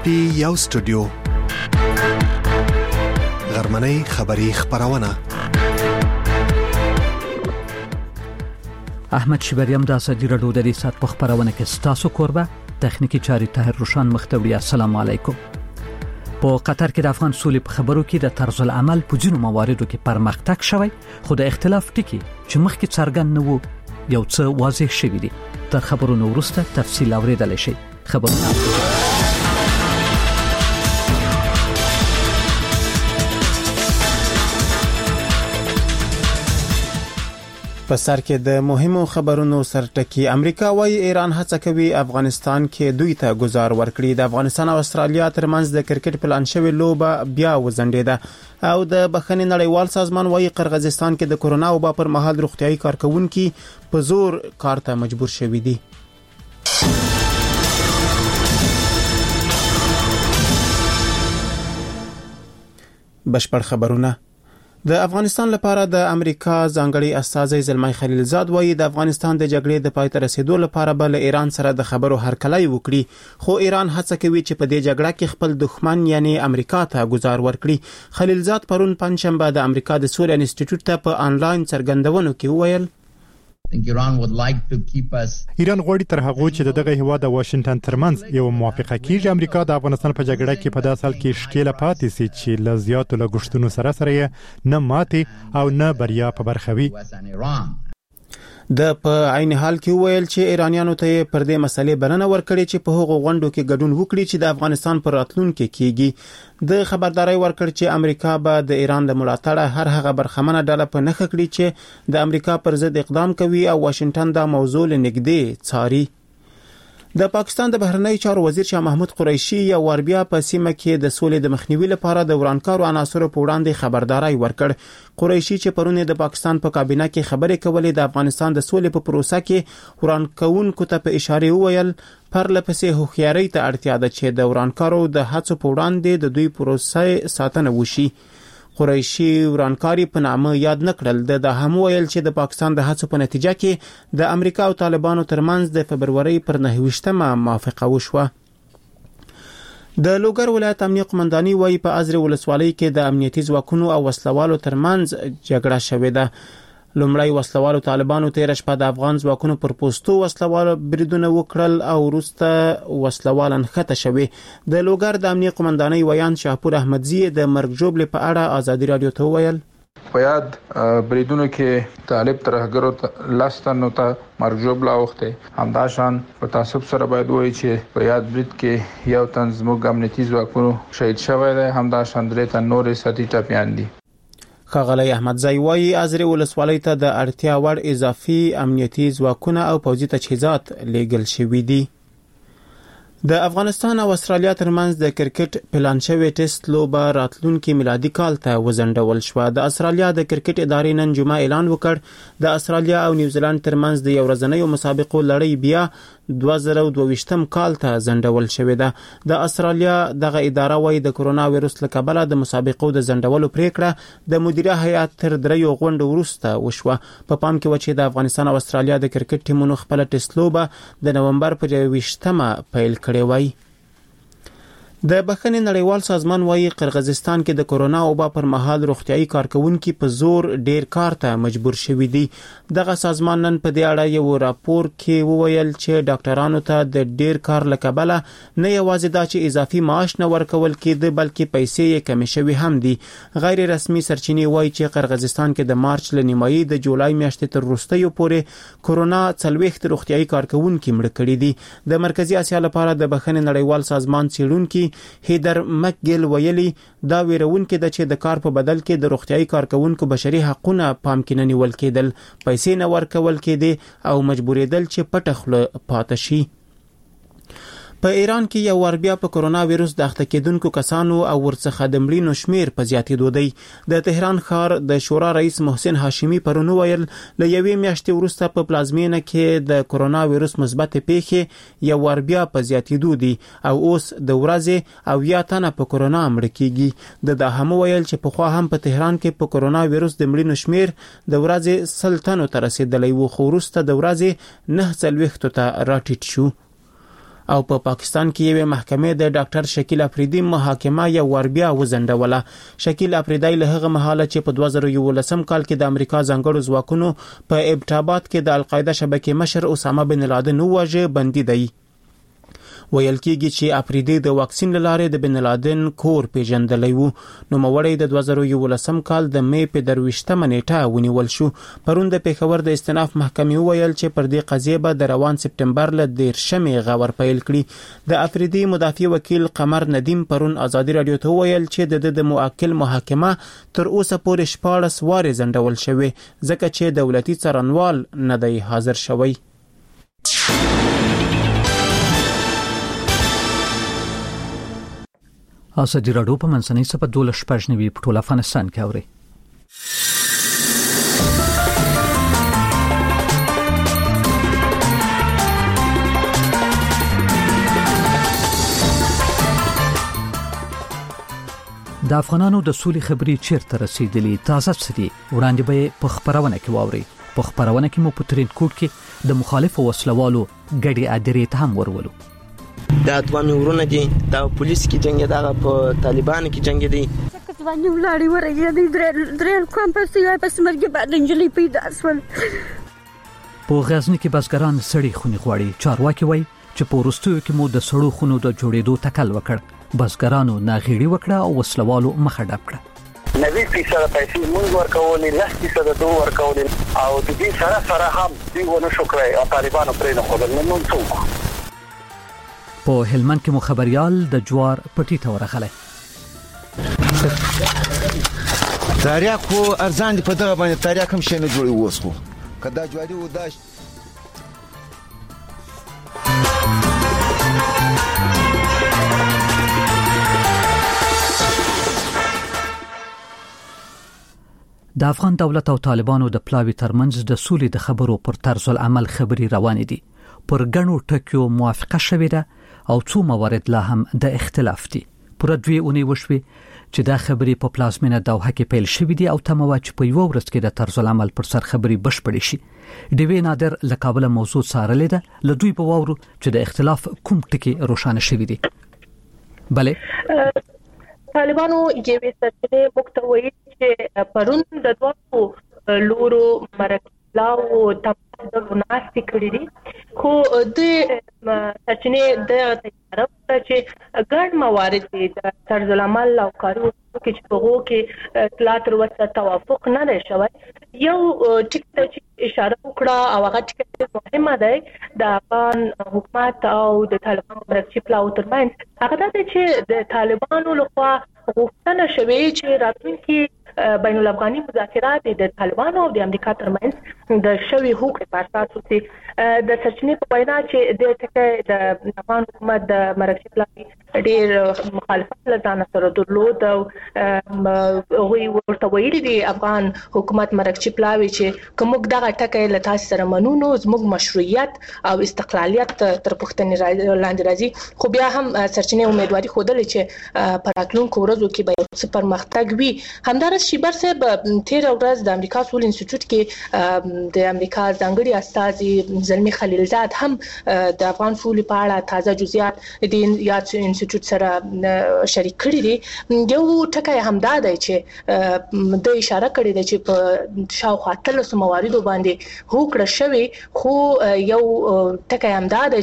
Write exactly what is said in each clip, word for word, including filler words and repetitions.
پی یو سټوډیو غرمنۍ خبری خبرونه احمد شبریم د اسدی رادیو د دې سات په خبرونه کې ستاسو کوربه تخنیکی چاري طاهر روشان مختوری. السلام علیکم. په قطر کې د افغان سولې په خبرو کې د طرز العمل په ځینو مواردو کې پرمختګ شوی، خو د اختلاف ټکی چې مخکې څرګند نه وو یو څه واضح شوی دی. تر خبرونو وروسته تفصیل اوریدل شي. خبرونه په سر کې د مهمو خبرونو سرټکی. امریکا وايي ایران هڅه کوي افغانستان کې دوی ته گزار ورکړي. د افغانستان او استرالیا ترمنځ د کرکټ پلان شوی لوبه بیا وزندیده او د بخښنې نړیوال سازمان وايي قرغیزستان کې د کورونا وبا پر مهال روغتيایي کارکونکي په زور کار ته مجبور شوي دي. بشپړ خبرونه. د افغانستان لپاره د امریکا ځانګړي استازی زلمای خلیلزاد وایي د افغانستان د جګړې د پای ته رسیدو لپاره بل ایران سره د خبرو هرکلی وکړي، خو ایران هڅه کوي چې په دې جګړه کې خپل دښمن یعنی امریکا ته گزار ورکړي. خلیلزاد پرون پنځشنبه د امریکا د سولې انسټیټیوټ ته په آنلاین څرګندونو کې وویل ایران غواړي تر هغه چې دغه هیواد د واشنگټن ترمنځ یو موافقه کیږي. امریکا د افغانستان په جګړه کې په داسې حال کې شکیله پاتې سي چې لزیاتو لګښتونو سره سره نه ماتي او نه بریا په برخه وي. د په عین حال کې ویل چې ایرانیانو ته پر دې مسلې بلنه ورکړي چې په هغو غونډو کې ګډون وکړي چې د افغانستان پر راتلونکو کېږي. د خبرداري ورکړ چې امریکا به د ایران د ملاتړ هر هغه برخمنه ډله په نخښه کړي چې د امریکا پر ضد اقدام کوي او واشنگټن دا موضوع لنږدې څاري. د پاکستان د بهرنی چارو وزیر شاه محمود قریشي یو ور بیا په سیمه کې د سولې د مخنیوي لپاره د ورانکارو عناصرو په وړاندې خبرداري ورکړ. قریشي چې پرونه د پاکستان په کابینه کې خبرې کولې د افغانستان د سولې په پروسه کې ورانکونکو ته په اشاره وویل پرلپسې هوښیارۍ ته اړتیا ده چې د ورانکارو د هڅو په وړاندې د دوی پروسه ساتنه وشي. قریشي ورانکاری په نامه یاد نکړل. د هم ویل چې د پاکستان د هڅو په نتیجه کې د امریکا او طالبانو ترمنځ د فبرवरी پر نهویشتمه موافقه وشوه. د لوګر ولایت امنیه قومنداني وايي په ازرې ولسوالۍ کې د امنیتي ځواکونو او وسلوالو ترمنځ جګړه شوې ده. لومړی وسلوالو طالبانو تیر شپه د افغان ځواکونو پر پوسټو وسلوالو بریدونه وکړل او وروسته وسلوالن خته شوې. د لوګر د امنیه قومندانۍ ویان شاهپور احمدزی د مرګ جوړې په اړه ازادي رادیو ته ویل په یاد بریدونو کې طالب ترهګرو لاستانو ته مرګ جوړ لاوخته. همداشان په تاسو سره باید وایي چې په یاد برید کې یو تن زموږ امنیتي ځواکونو شهید شوی دی. همداشان درې تن نورې ساتي ټاپیان دي. خاغلی احمدزی وايي ازرې ولسوالۍ ته د اړتیا وړ اضافي امنیتي ځواکونه او پوځي تجهیزات لیږل شوي دي. د افغانستان او استرالیا ترمنځ د کرکټ پلان شوی ټیسټ لوبه راتلونکي میلادي کال ته وزندول شو. د استرالیا د کرکټ ادارې نن جمعه اعلان وکړ د استرالیا او نیوزیلند ترمنځ د یو ورځنیو مسابقو لړۍ بیا دوه زره او دوه ویشتم کال ته زندول شوې ده. د استرالیا دغه اداره وايي د کورونا وایروس له کبله د مسابقو د زندولو پریکړه د مدیره هیئت تر دریو غونډو وروسته وشوه. په پام کې و چې د افغانستان او استرالیا د کرکټ ټیمونو خپل ټیسټ لوبه د نومبر په یوویشتمه پیل کړې وای. د بخښنې نړیوال سازمان وايي قرغیزستان کې د کورونا وبا پر مهال روغتيایي کارکونکي په زور ډیر کار ته مجبور شوي دي. دغه سازمان نن په دې اړه یو راپور کې وویل چې ډاکټرانو ته د ډیر کار لکبله نه یوازې دا چې اضافي معاش نه ورکول کېده بلکې پیسې یې کمې شوي هم دي. غیر رسمي سرچینې وايي چې قرغیزستان کې د مارچ له نیمایي د جولای میاشتې تر وروستیو پورې کورونا څلوېښت روغتيایي کارکونکي مړه کړي دي. د مرکزی اسیا لپاره د بخښنې نړیوال سازمان څېړونکي هیدر مکګل ویلي دا ویرونکي د چې د کار په بدل کې د روغتيایي کارکونکو بشري حقوقونه پام کې نه نیول کېدل، پیسې نه ورکول کېدې او مجبورېدل چې پټه خوله پاتې شي. په ایران کې یو ور بیا په کورونا وایروس د اخته کېدونکو کسانو او ورڅخه د مړینو شمیر په زیاتېدو دی. د تهران ښار د شورا رئیس محسن هاشمی پرون ویل له یوې میاشتې وروسته په پلازمینه کې د کورونا وایروس مثبت پیښې یو ور بیا په زیاتېدو دي او اوس د ورځې او یا تنه په کورونا مړ کېږي. د دا هم ویل چې په خوا هم په تهران کې په کورونا وایروس د مړینو شمیر د ورځې سلطنو ته رسیدلی و، خو وروسته د ورځې نه څلوېښتو ته راټیټ شو. او په پا پاکستان کې یو محکمې د ډاکټر شکیل افریدی محاکمه یو ور بیا وزندوله. شکیل افریدی له هغه مهاله چې په دوه زره یولسم کال کې د امریکا ځانګړو ځواکونو په ابټاباد کې د القاعده شبکې مشر اسامه بن لادن وواژه بندي دی. ویل کېږي چې افریدی د واکسین لاره د بن لادن کور پیژندلی وو. نو موري د دوه زره یولسم کال د می په درويشتمه نیټه ونیول شو. پرون د پیښور د استئناف محکمې ویل چې پر دې قضیه به د روان سپټمبر ل دیرشمې غور پیل کړي. د افریدی مدافع وکیل قمر ندیم پرون ازادي رادیو ته ویل چې د د موکل محاکمه تر اوسه پورې شپاړس واره زندول شوی ځکه چې دولتي څارنوال نه دی حاضر شوی. ازادي رادیو په منځنۍ سپه دولس شپږنوي په ټول افغانستان کې اوري. د افغانانو د سولې خبري چیرته رسیدلې تازه سدي وړاندې به په خبرونه کې واوري. په خبرونه کې مو په ترین کوټ کې د مخالفو وسلوالو ګډي ادرې ته هم ورولو. دا دوه ورونه دي دا پولیس کې جنگ دا په طالبان کې جنگ دي. ځواني ولاري ورګي دي درې درې کوم په سیاسي په سمرګي باندې انجلي پیدا سول. په غزنی کې بسګران سړی خونی غواړي. چارواکي وایي چې په ورستیو کې مو د سړو خونو د جوړېدو تکل وکړ. بسګرانو ناغېړي وکړه او وسلوالو مخه ډب کړه. نوي فیصد پیسې مونږ ورکولې لس فیصد دوه ورکولې او د دې سره سره هم دوی ونه شو کړی او طالبانو پرې نه خورل نو موږ څوک. په هلمند کې مخبريال د جوار پټي ته ورغله. تاریخ خو ارزان دی په دغه باندې تاریخ هم شي نه جوړي وسخو کدا جوړي و داش. د افغان دولت او طالبانو د پلاوی ترمنځ د سولې د خبرو پر طرز العمل خبري روان دي. پر غنو ټکیو موافقه شوې ده او څو موارد لا هم د اختلاف دي. پر دوی اونې وشوي چې دا خبري په پلازمینه دوحه کې پیل شوې دي او تمواچ په یو ورځ کې د طرز العمل پر سر خبري بشپړې شي. ډیوی نادر له کابل موضوع سارلې ده له دوی په وورو چې د اختلاف کوم ټکی روښانه شوی دي. بله طالبانو یې سرچینه مکتوي چې پرون د دوه لورو مرکلاو تاسو ناشتي کړی دي خو د سرچینه د تجارت چې ګډ موارد دي د طرز العمل او کارو کې چې په هغه کې اطلاعات ورته توافق نه لري شوی. یو ټیک ته اشاره وکړه او هغه ټیک مهمه ده د افغان حکومت او د طالبانو مرکزي پلاو ترمنځ هغه ده چې د طالبانو لخوا غوښتنه شوې چې راتلونکي بین الافغاني مذاکرات د طالبانو او د امریکا ترمنځ د شوي حقوق په اساس وي. د سرچینې په وینا چې د ټکي د افغان حکومت د مرکزي پلاوي ډېر مخالفت لزان سره درلود او هغوی ورته ویلي دي افغان حکومت مرکزي پلاوي چې کوم دغه ټکي له تاسو سره منونو زموږ مشروعیت او استقلالیت تر پوښتنې لاندې راځي. خو بیا هم سرچینې امیدواري خوده چې پر راتلونکو ورځو کې به څه پرمختګ وي. همدارس شیبر صاحب تیر ورځ د امریکا سول انسټیټیوټ کې د امریکا ځانګړي استاذ زلمی خلیلزاد هم د افغان سولې په اړه تازه جزئیات د یاد انسټیټیوټ سره شریک کړي دي. یو ټکی همدا دی چې د اشاره کړې ده چې په شاوخوا اتلسو مواردو باندې هوکړه شوې خو یو ټکی همدا دی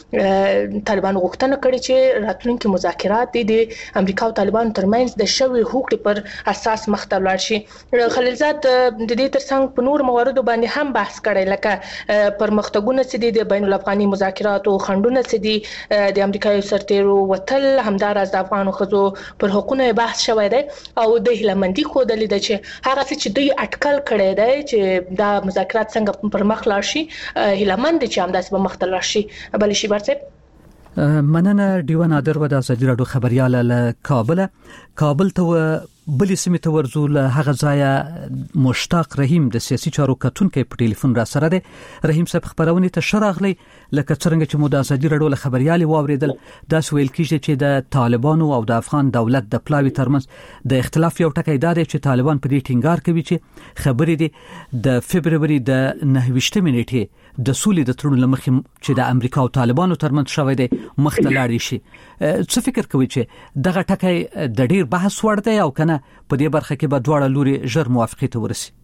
چې طالبانو غوښتنه کړې چې راتلونکي مذاکرات د امریکا او طالبانو ترمنځ د شوي هوکړې پر اساس مخ ته لاړ شي. خلیلزاد د دې ترڅنګ په نور مواردو باندې هم بحث کړی لکه پرمختګونه چې دي د بین الافغاني مذاکراتو خنډونه چې دي د امریکایي سرتیرو وتل همدارس د افغانو ښځو پر حقوقو بحث شوی دی او د هلمندي خوده لیدل چې هغه چې دوی اټکل کړی دی چې دا مذاکرات څنګه پر مخ لاړ شي هلمند چې همداسې به مخ ته لاړ شي. بل شي برڅه مننه ډیوه نادر و د ازادي رادیو خبريال له کابل کابل ته بلې سیمې ته ورزو له هغه ځای مشتاق رحیم د سیاسي چارو کتونکو په ټلیفون را سره دی. رحیم صاحب خبرونه ته شراغلی لکه څنګه چې مو د ازادي رادیو خبريال واوریدل دا سویل کیږي چې د طالبانو او د افغان دولت د پلاوی ترمنځ د اختلاف یو ټکی دا دی چې طالبان په دې ټینګار کوي چې خبرې دي د فبرवरी د نهه ویشتمې نیټې د سولې د تړون لمخې چې د امریکا او طالبانو ترمنځ شوې ده مخته لاړ شي. څه فکر کوي چې دغه ټکی د ډیر بحث وړ دی او کنه په دې برخه کې به دواړه لوري ژر موافقت ورسي؟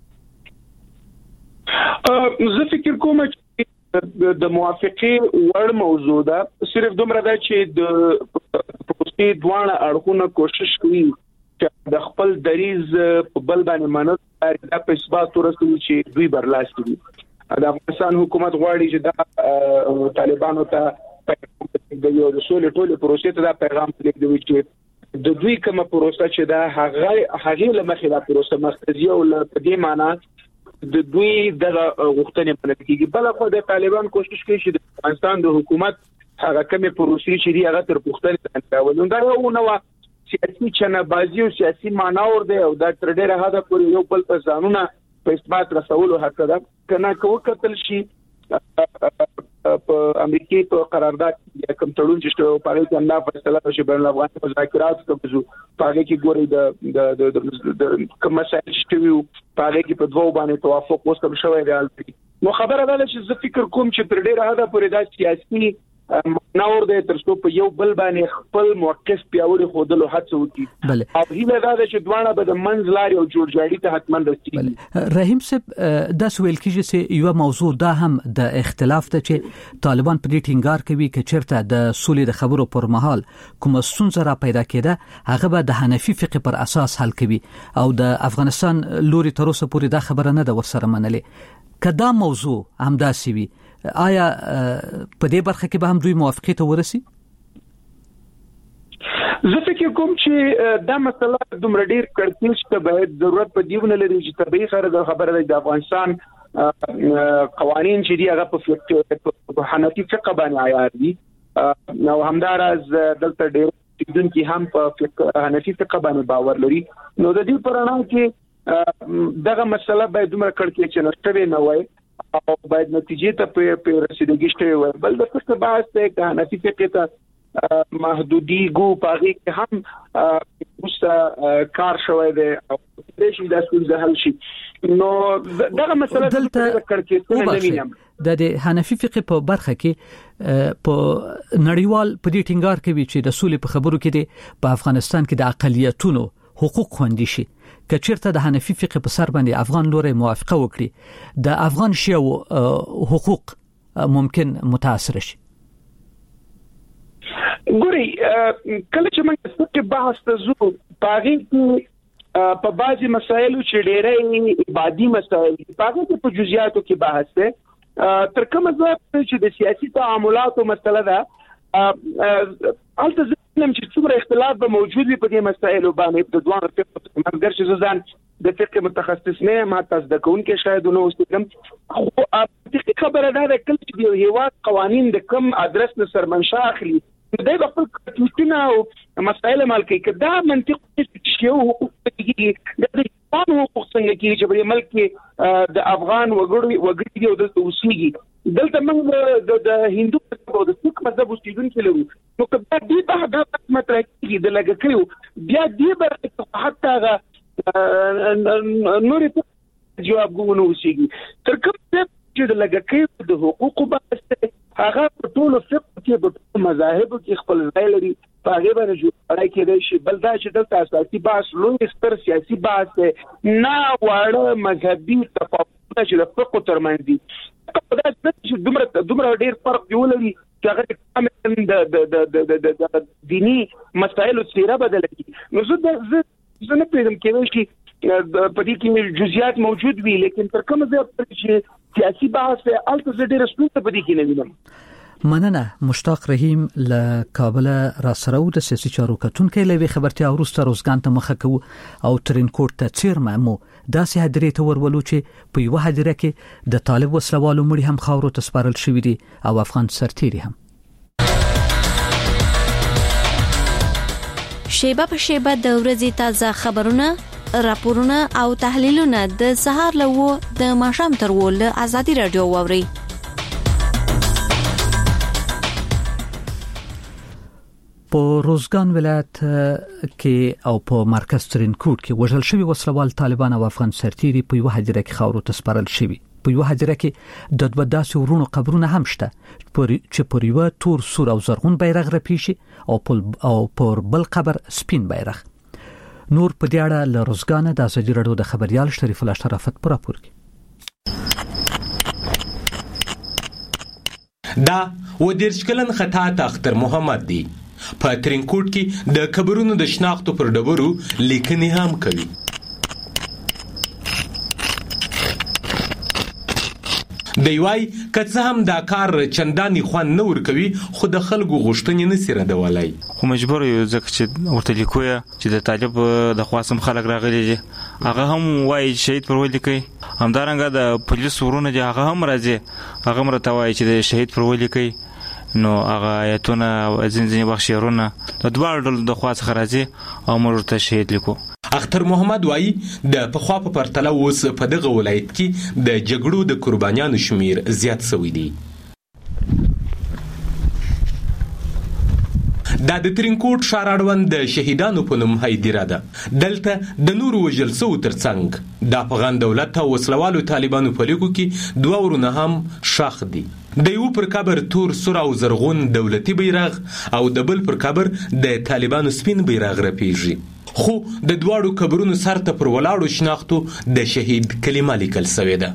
زه فکر کوم چې د موافقه وړ موضوع ده. صرف دومره ده چې د پروسې دواړه اړخونه کوشش کوي چې د خپل دریز په بل باندې منل دا په اثبات ورسوي چې دوی برلاسي دي. د افغانستان حکومت غواړي چې د طالبانو ته د یو رسول ټولې پروسې ته دا پیغام لګوي چې د دوی کومه پروسه چې دا هغه هغه لمخې دا پروسه مرکزی او په دې معنی د دوی د غوښتنې په نتیجه بل خو د طالبان کوشش کوي چې د افغانستان د حکومت هغه کومه پروسې چې دی هغه تر پوښتنې لاندې راولي. دا یو نو سیاسي چنه‌بازي او سیاسي مانور دی او دا تر ډیره حد پورې یو بل په ځانونه په اثبات رسولو حق ده. کنه کو قتل شي په امریکای په قرارداد کې کوم تړون چې شته په اړه څنګه فیصله شي بین افغان مذاکرات کوي په هغه کې ګوري د د کوم مسایل چې وي په هغه کې په دوه باندې توافق وسم شوی دی. نو خبره ده چې زه فکر کوم چې تر ډیره حد پورې دا سیاسي نور د ترڅو په یو بل باندې خپل موقف پیاوړی خودلو هڅه وکړي او هیله ده چې دوانه به د منځ لارې او جوړجاړي ته حتما رسیږي. رحیم صاحب د سویل کېږي چې یو موضوع دا هم د اختلاف ته چې طالبان په دې ټینګار کوي چې چیرته د سولې د خبرو پر مهال کوم ستونزه را پیدا کېده هغه به د حنفي فقه پر اساس حل کوي او د افغانستان لوري تر اوسه پورې دا خبره نه ده ورسره منلې. کدا موضوع همداسي وي آیا په دې برخه کې به هم دوی موافقت ورسي؟ زه فکر کوم چې دا مسله دومره ډیر کړکېچ ته باید ضرورت په دیونه لري چې طبيعي سره خبره ده د افغانستان قوانين چې دی هغه په حنفي فقه باندې عیار دي. نو همدارز دلته ډیر دن کې هم په حنفي فقه باندې باور لري. نو د دې پرانا کې دغه مسله باید دومره کړکېچ نه شوي نه وای او باید نتیجې ته په رسیدګي شته وي. بل د څه بحث ته که حنفي فقه ته محدودي ګو پاږي کې هم اوس کار شوی دی او د شي د څه حل شي. نو دغه مسله دلته کړکېچ نه وینم. د حنفي فقه په برخه کې په نړیوال په دې ټینګار کوي چې د سولې په خبرو کې دی په افغانستان کې د اقلیتونو حقوق خوندي شي. کچیرته د حنفي فقه په سر باندې افغان لوري موافقه وکړي د افغان شیعو حقوق ممکن متاثر شي. ګوري کله چې موږ څه بحث ته زو پاغي کې په بعضي مسایلو چې ډېرې عبادي مسایل پاغي په جزئیاتو کې بحث ده تر کومه ځکه چې د سیاسي تعاملاتو مسله ده البته نم چې څومره اختلاف به موجود وي په دې مسایلو باندې د دوه فقه مګر چې ځان د فقه متخصص نه ما تاسو د کون کې شاید نو اوسم خو دغه خبره ده چې د هیواد قوانين د کم ادرس نه سرمنشا اخلي دا د خپل کټونه او مسایل مال کې کدا منطق چې یو حقوق کې د افغان حقوق څنګه کې چې په ملک کې د افغان وګړي وګړي او د اوسېږي دلته موږ د هندو او د سیک مذهب اوسېدونکو لرو. نو کله دې په هغه مطرح کې د لګ کړو بیا دې برخه حتی نورې جواب غوونه اوسېږي تر کومه چې د لګ کړو د حقوقو بحث هغه په ټولو فقه کې په مذاهب کې خپل ځای لري په هغه باندې جوړای کېدای شي. بل دا چې دلته اساسي بحث لوی ستر سیاسي بحث نه واړه مذهبي تفاوتونه چې د فقه ترمنځ دي دا چې دومره دومره ډیر فرق دی ولري چې هغه د د د د دینی مسایلو سیره بدل کی. نو زه زه نه پیژم کېږي چې په دې کې جزئیات موجود وي لیکن تر کومه ځای چې سیاسي بحث البته ډیر ستونزه په دې کې نه وینم. مننه مشتاق رحیم له کابل را سره د سیاسي چارو کتونکو لوي خبرتي اوروسته روزګان ته مخه کو او ترين کوټ ته چیر مامو داسې هدرې ته ورولو چې په یو هدره کې د طالب وسلوالو مړي هم خاورو ته سپارل شوې دي او افغان سرتيري هم. شیبه په شیبه د ورځې تازه خبرونه راپورونه او تحلیلونه د سهار لوو د ماشام تر ول ازادي رادیو ووري. په روزګان ولایت کې او په مرکز ترین کوټ کې وژل شوی وسلوال طالبان او افغان سرتيري په یو هدیره کې خاورو ته سپارل شوی. په یو حجره کې د دوه داسې ورونو قبرونه هم شته چې پر یو تور سور او زرغون بیرغ رپیشي او او پر بل قبر سپین بیرغ. نور په دې اړه له روزګانه د ازادي راډیو د خبريال شریف الله شرافت پر راپور کې. دا و دیرش کلن خطاط اختر محمد دی په ترینکوټ کې د قبرونو د شناختو پر ډبرو لیکنې هم کوي. دی وای که هم دا کار چندانی خوان نه ورکوي خو د خلکو غوښتنې نسی ردولای. خو مجبور یو ځکه چې ورته لیکوي چې د طالب د خواصم خلک راغلي دي هغه هم وای شهید پر ولي کوي. همدارنګه د پولیس ورونه دي هغه هم راځي هغه مرته وای چې د شهید پر ولي کوي. نو هغه آیتونه ځینځینې بخشیرونه د دوه ډول د خواص خراجي او مرته شهید لیکو. اختر محمد وای د پخوا په پرتله اوس په دغه ولایت کې د جګړو د قربانیانو شمیر زیات شوی دی. دا د ترینکوټ ښار اړوند د شهیدانو په نوم هدیره ده. دلته د نورو وژل شوو ترڅنګ د افغان دولت او وسلوالو طالبانو په لیکو کې دوه ورونه هم ښخ دي. د یو پر قبر تور سور او زرغون دولتي بیرغ او د بل پر قبر د طالبانو سپین بیرغ رپیږي. خو د دواړو قبرونو سر ته پر ولاړو شناختو د شهید کلمه لیکل شوې ده.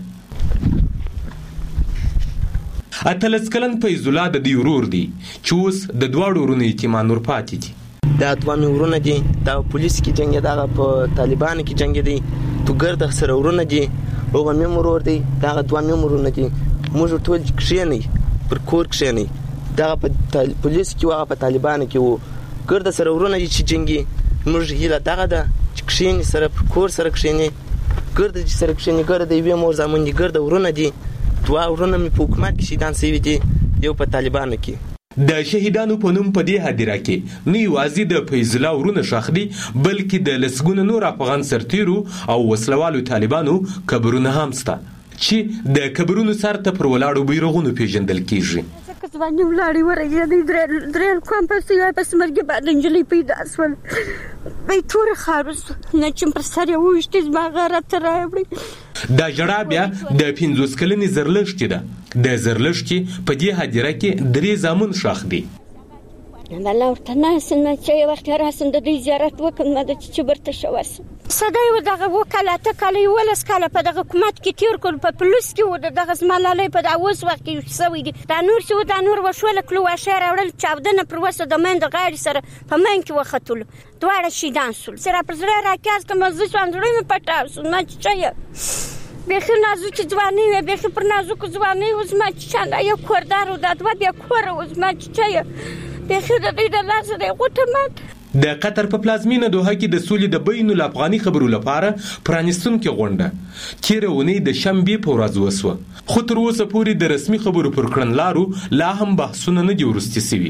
اتلس کلن فیض الله د دې ورور دی چې اوس د دواړو ورونو یتیمان ور پاتې دي. دا دوه مې ورونه دي دا پولیس کې جنګ دغه په طالبانو کې جنګ دي تو ګرد سره ورونه دي هغه مې مرور دي دا دوه مې ورونه دي موږ ټول کښېنی پر کور کښېنی دا په پولیس کې هغه په طالبانو کې وو ګرد سره ورونه دي چې جنګي موږ هیله دغه ده چې کښېنی سره پر کور سره کښېنی ګرد چې سره کښېنی ګرد یوې مور زمون دي ګرد ورونه دي دوه ورونه مې په حکومت کې شهیدان شوي دي یو په طالبانو کې. د شهیدانو په نوم په دې هدیره کې نه یوازې د فیض الله ورونه ښخ دي بلکې د لسګونو نور افغان سرتیرو او وسلوالو طالبانو قبرونه هم شته چې د قبرونو سر ته پر ولاړو بیرغونو پیژندل کیږي. ځواني ولاړې ورغېدې درېل کوم پسې یوه پسې مرګې بعد نجلۍ پیدا شول بیا یې توره خاوره شوه نه چې پر سر یې وویشتې زما غاره ته راوړې. دا ژړا بیا د پنځوس کلنې زرلښتې ده. د زرلښتې په دې هدیره کې درې زامن ښخ دي. الله ورته ناسم چې یو وخت راسم د دوی زیارت وکړم ما د چې برته شوه سم سده یې دغه اووه کاله اته کاله یولس کاله په دغه حکومت کې تېر کړل په پولیس کې و د دغه زما لالی په دا اوس وخت کې شوی دي دا نور چې و دا نور وشوله کلو واښه یې راوړل چاودنه پر وسه د میندې غاړې سره په مین کې وختلو دواړه شهیدان شول سره پر زړه راکاز کړم زه شوم زړه مې پټاو شو ما چیچه بیخي نازکې ځواني وې بیخي پر نازکو ځواني و زما چیچه دا یو کوردار و دا دوه بیا کوره و زما چیچه بیخي د دوی د لاسه دی غوټه مات. د قطر په پلازمینه دوحه کې د سولې د بین الافغاني خبرو لپاره پرانیستونکې غونډه تېره اونۍ د شنبې په ورځ وسوه خو تر اوسه پورې د رسمي خبرو پر کړنلارو لا هم بحثونه نه دي وروستي سوي.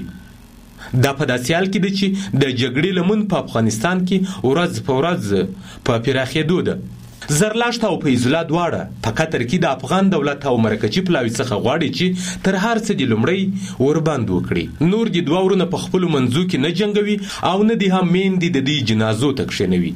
دا په داسې حال کې ده چې د جګړې لمن په افغانستان کې ورځ په ورځ په پراخېدو ده. زرلښت او فیض الله دواړه په قطر کې د افغان دولت او مرکزي پلاوي څخه غواړي چې تر هر څه د لومړی ورباند وکړي. نور د دوه ورونه په خپل منځو کې نه جنګوي او نه دي هم میندې د دې جنازو ته کښېنوي.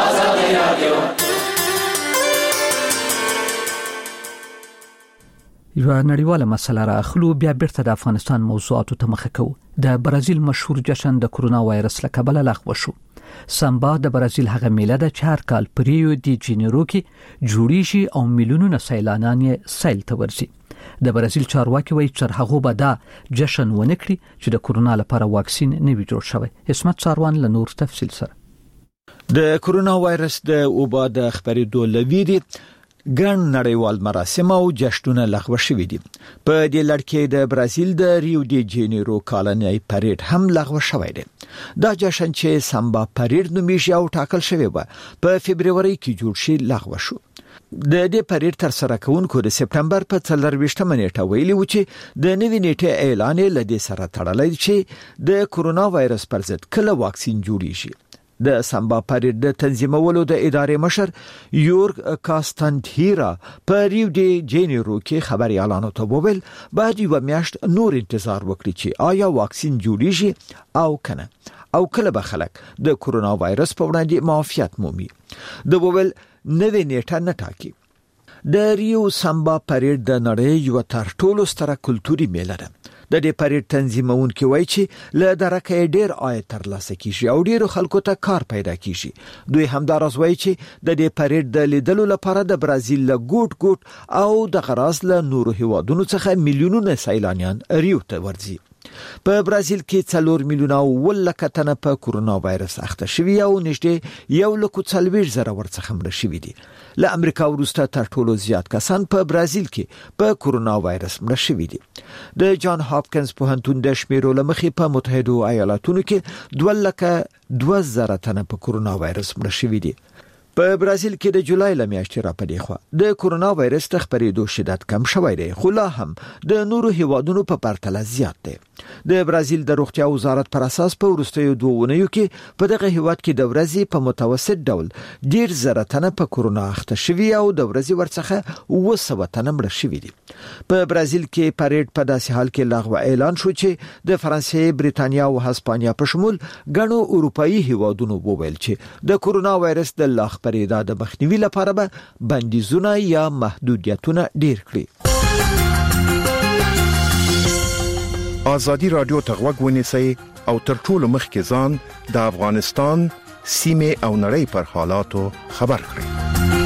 یوه نړیواله مسله راخلو بیا بیرته د افغانستان موضوعاتو ته مخه کوو. د برازیل مشهور جشن د کرونا وایرس له کبله لغوه شو. سامبا د برازیل هغه میله ده چې هر کال په ریو دی جنیرو کې جوړیږي او میلیونونه سیلانیان یې سیل ته ورځي. د برازیل چارواکي وایي چې هغه به دا جشن ونه کړي چې د کرونا لپاره واکسین نه وي جوړ شوی. اسمت ساروان له نور تفصیل سره. د کرونا وایرس د وبا د خبرېدو لویری ګڼ نړیوال مراسم او جشنونه لغوه شوي دي. په دې لړ کې د برازیل د ریو دی جنیرو کالنۍ پریډ هم لغوه شوی دی. دا جشن چې سامبا پریډ نومیږي او ټاکل شوی و په فبرवरी کې جوړ شي لغوه شو. د دې پریډ تر سره کوونکو د سپتمبر په څلرویشتمه نیټه ویلي و چې د نوې نیټه اعلان لدې سره تړلی چې د کرونا وایرس پر ضد کله واکسین جوړیږي. د سامبا پریډ د تنظیمولو د ادارې مشر یورګ کاستانډیرا په ریو دی جنیرو کې خبريالانو ته وویل باید یو میاشت نور انتظار وکړي چې آیا واکسین جوړیږي او کنه او کله به خلک د کرونا وایرس په وړاندې معافیت مومي. د وویل نوې نیټه نه ټاکي. د ریو سامبا پریډ د نړۍ یو تر ټولو ستره کلتوري میله ده. د دې پریډ تنظیمونکي وایي چې له درکه ډیر عاید ترلاسه کیږي او ډیرو خلکو ته کار پیدا کیږي. دوی همدارس وایي چې د دې پریډ د لیدلو لپاره د برازیل له ګوټ ګوټ او د غراس له نورو هیوادونو څخه میلیونونه سیلانیان ریو ته ورځي. په برازیل کې څلور میلیونه ولکه تنه په کورونا وایرس اخته شوي او نږدې یو لک څلوېښت زره ورڅخه مړه شوي دي. له امریکا وروسته تر ټولو زیات کسان په برازیل کې په کورونا وایرس مړه شوي دي. د جان هاپکینز پوهنتون د شمیرو له مخې په متحده ایالاتونو کې دوه لکه دوه زره تنه په کورونا وایرس مړه شوي دي. په برازیل کې د جولای ل میاشتې را پدې خو د کورونا وایرس د خپرېدو شدت کم شوی دی، خو لا هم د نورو هیوادونو په پرتله زیات دی. د برازیل د روغتیا وزارت پر اساس په وروستیو دوه اونیو کې په دغه هیواد کې د ورځې په متوسط ډول ډیر زره تنه په کورونا اخته شوي او د ورځې ورڅخه اوه سوه تنه مړه شوي دي. په برازیل کې پریډ په داسې حال کې لغوه اعلان شو چې د فرانسې، بریتانیا او هسپانیا په شمول ګڼو اروپאי هیوادونو وویل چې د کورونا وایرس د لا خپرېدا د مخنیوي لپاره به بندیزونه یا محدودیتونه ډیر کړي. آزادی رادیو تغوږ ونیسئ او تر ټولو مخکې ځان د افغانستان سیمه او نړۍ پر حالاتو خبر کړئ.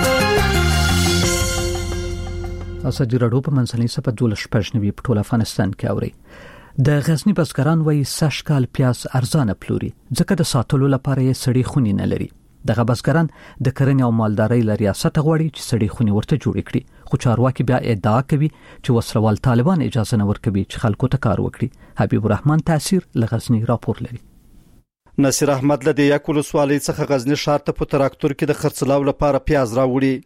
آزادی رادیو په منځنۍ صفحه دولس پښنوي په ټول افغانستان کې اوري. د غزنی بزګران وایي سږ کال پیاز ارزانه پلوري ځکه د ساتلو لپاره یې سړې خونې نه لري. دغه بزګران د کرنې او مالدارۍ له ریاست غواړي چې سړې خونې ورته جوړې کړي، خو چارواکي بیا ادعا کوي چې وسروال طالبان اجازه نه ورکوي چې خلکو ته کار وکړي. حبیب الرحمن تاثیر له غزنی راپور لري. نصیر احمد له د یکول سوالي څخه غزنی ښار ته په تراکتور کې د خرڅلاو لپاره پیاز راوړي.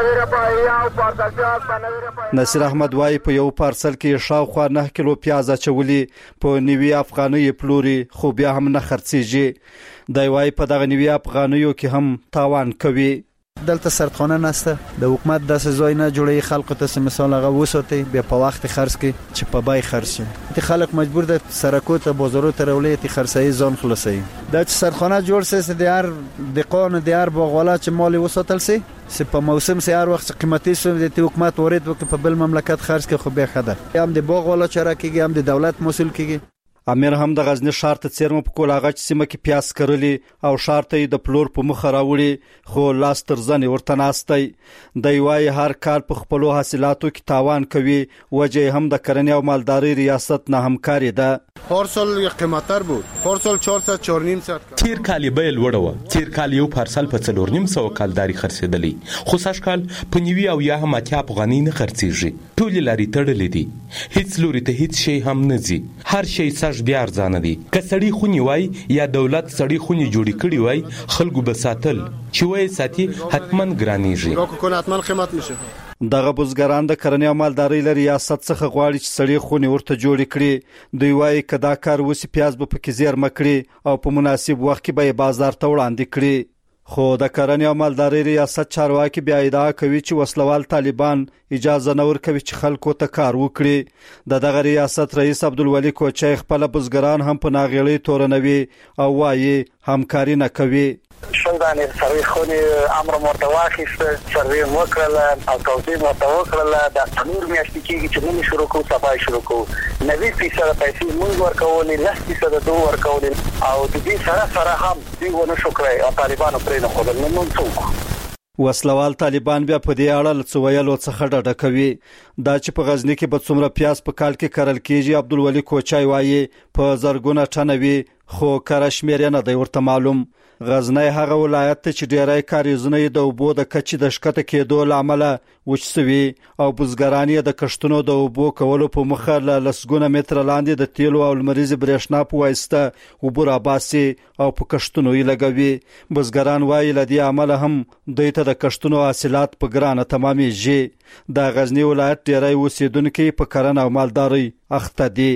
نصیر احمد وايي په یو پارسل کې شاوخوا نه کیلو پیاز اچولي په نوي افغاني پلوري، خو بیا هم نه خرڅيږي. دا وايي په دغه نوي افغانیو کې هم تاوان کوي. دلته سردخانه نسته، د حکومت داسې ځای نه جوړي خلکو ته مثال هغه وساتي بیا په وخت خرڅ کې چې په بای خرڅ شي. ته خلک مجبور دي سرکو ته بازارو ته راولي ته خرڅي ځان خلاصي. دا چې سردخانه جوړ سي د هر دقان د هر باغوالا چې مال وساتل سي سي په موسم سي هر وخت قیمتي سو د حکومت ورید وک په بل مملکت خرڅ کې خو به خده هم د باغوالا چاره کېږي هم د دولت مسول کېږي. امیر هم د غزنی ښار ته څیرمه په کولاغچ سیمه کې پیاز کرلی او ښار ته د پلور په مخ راوړي، خو لاس تر ځنې ورته ناستي. د یوای هر کال په خپل حاصلاتو کې تاوان کوي، وجه هم د کرنې او مالدارۍ ریاست نه همکاري ده. پارسل قیمتر بود، پارسل چهارصد چهار و نیم صد. تیر کال به لوړه و، تیر کال یو پارسل په څلور نیم سو کالداري خرڅېدلی، خو سږ کال په نیوي او یا هم اتیا افغاني نه خرڅېږي. ټول لاري تړلې دي، هیڅ لوري ته هیڅ شی هم نه ځي، هر شی سږ بیا ارزانه دي. که سړی خونی وای یا دولت سړی خونی جوړی کړی وای خلکو به ساتل، چې وای ساتي حتمن ګرانیږي. راکو کنه حتمن قیمت میشه. دغه بزګران د کرنې او مالدارۍ له ریاست څخه غواړي چې سړی خونی ورته جوړ کړي. دوی وایي کدا کار وسی پیاز به پکې زیر مکړي او په مناسب وخت کې به بازار ته وړاندې کړي. خو د کرنې او مالدارۍ ریاست چارواکي بیا ادعا کوي چې وسلوال طالبان اجازه نه ورکوي چې خلکو ته کار وکړي. د دغه ریاست رئیس عبدالولي کوچای خپل بزګران هم په ناغېړۍ تورنوي او وایي همکاري نه کوي. شلدانې سروي خونې امر مرته واخیسته، سروي وکړل او توضیح ورته وکړل. دا څلور میاشتې کېږي چې موږ شروع کوو، صفای شروع کوو. نوي فیصده پیسې موږ ورکولې، لس فیصده دوی ورکولې او د دې سره سره هم دوی ونه شو کړی او طالبانو پرې نه ښودل. نو موږ څوک وسلوال طالبان بیا په دې اړه له څه ویلو څخه ډډه کوي. دا چې په غزنی کې به څومره پیاز په کال کې کرل کېږي عبدالولي کوچای وایي په زرګونه ټنه وي، خو کره شمېر نه دی ورته معلوم. غزنی هغه ولایت ته چې ډیری کاریزونه د اوبو د کچې د ښکته کېدو له امله وچ سوي او بزګران یې د کښتونو د اوبو کولو په مخه له لسګونه متره لاندې د تیلو او لمریزې برېښنا په واسطه اوبه راباسي او په کښتونو یې لګوي. بزګران وایي له دې امله هم دوی ته د کښتونو حاصلات په ګرانه تمامېږي. د غزنی ولایت ډیری اوسیدونکي په کرنه او مالدارۍ اخته دي.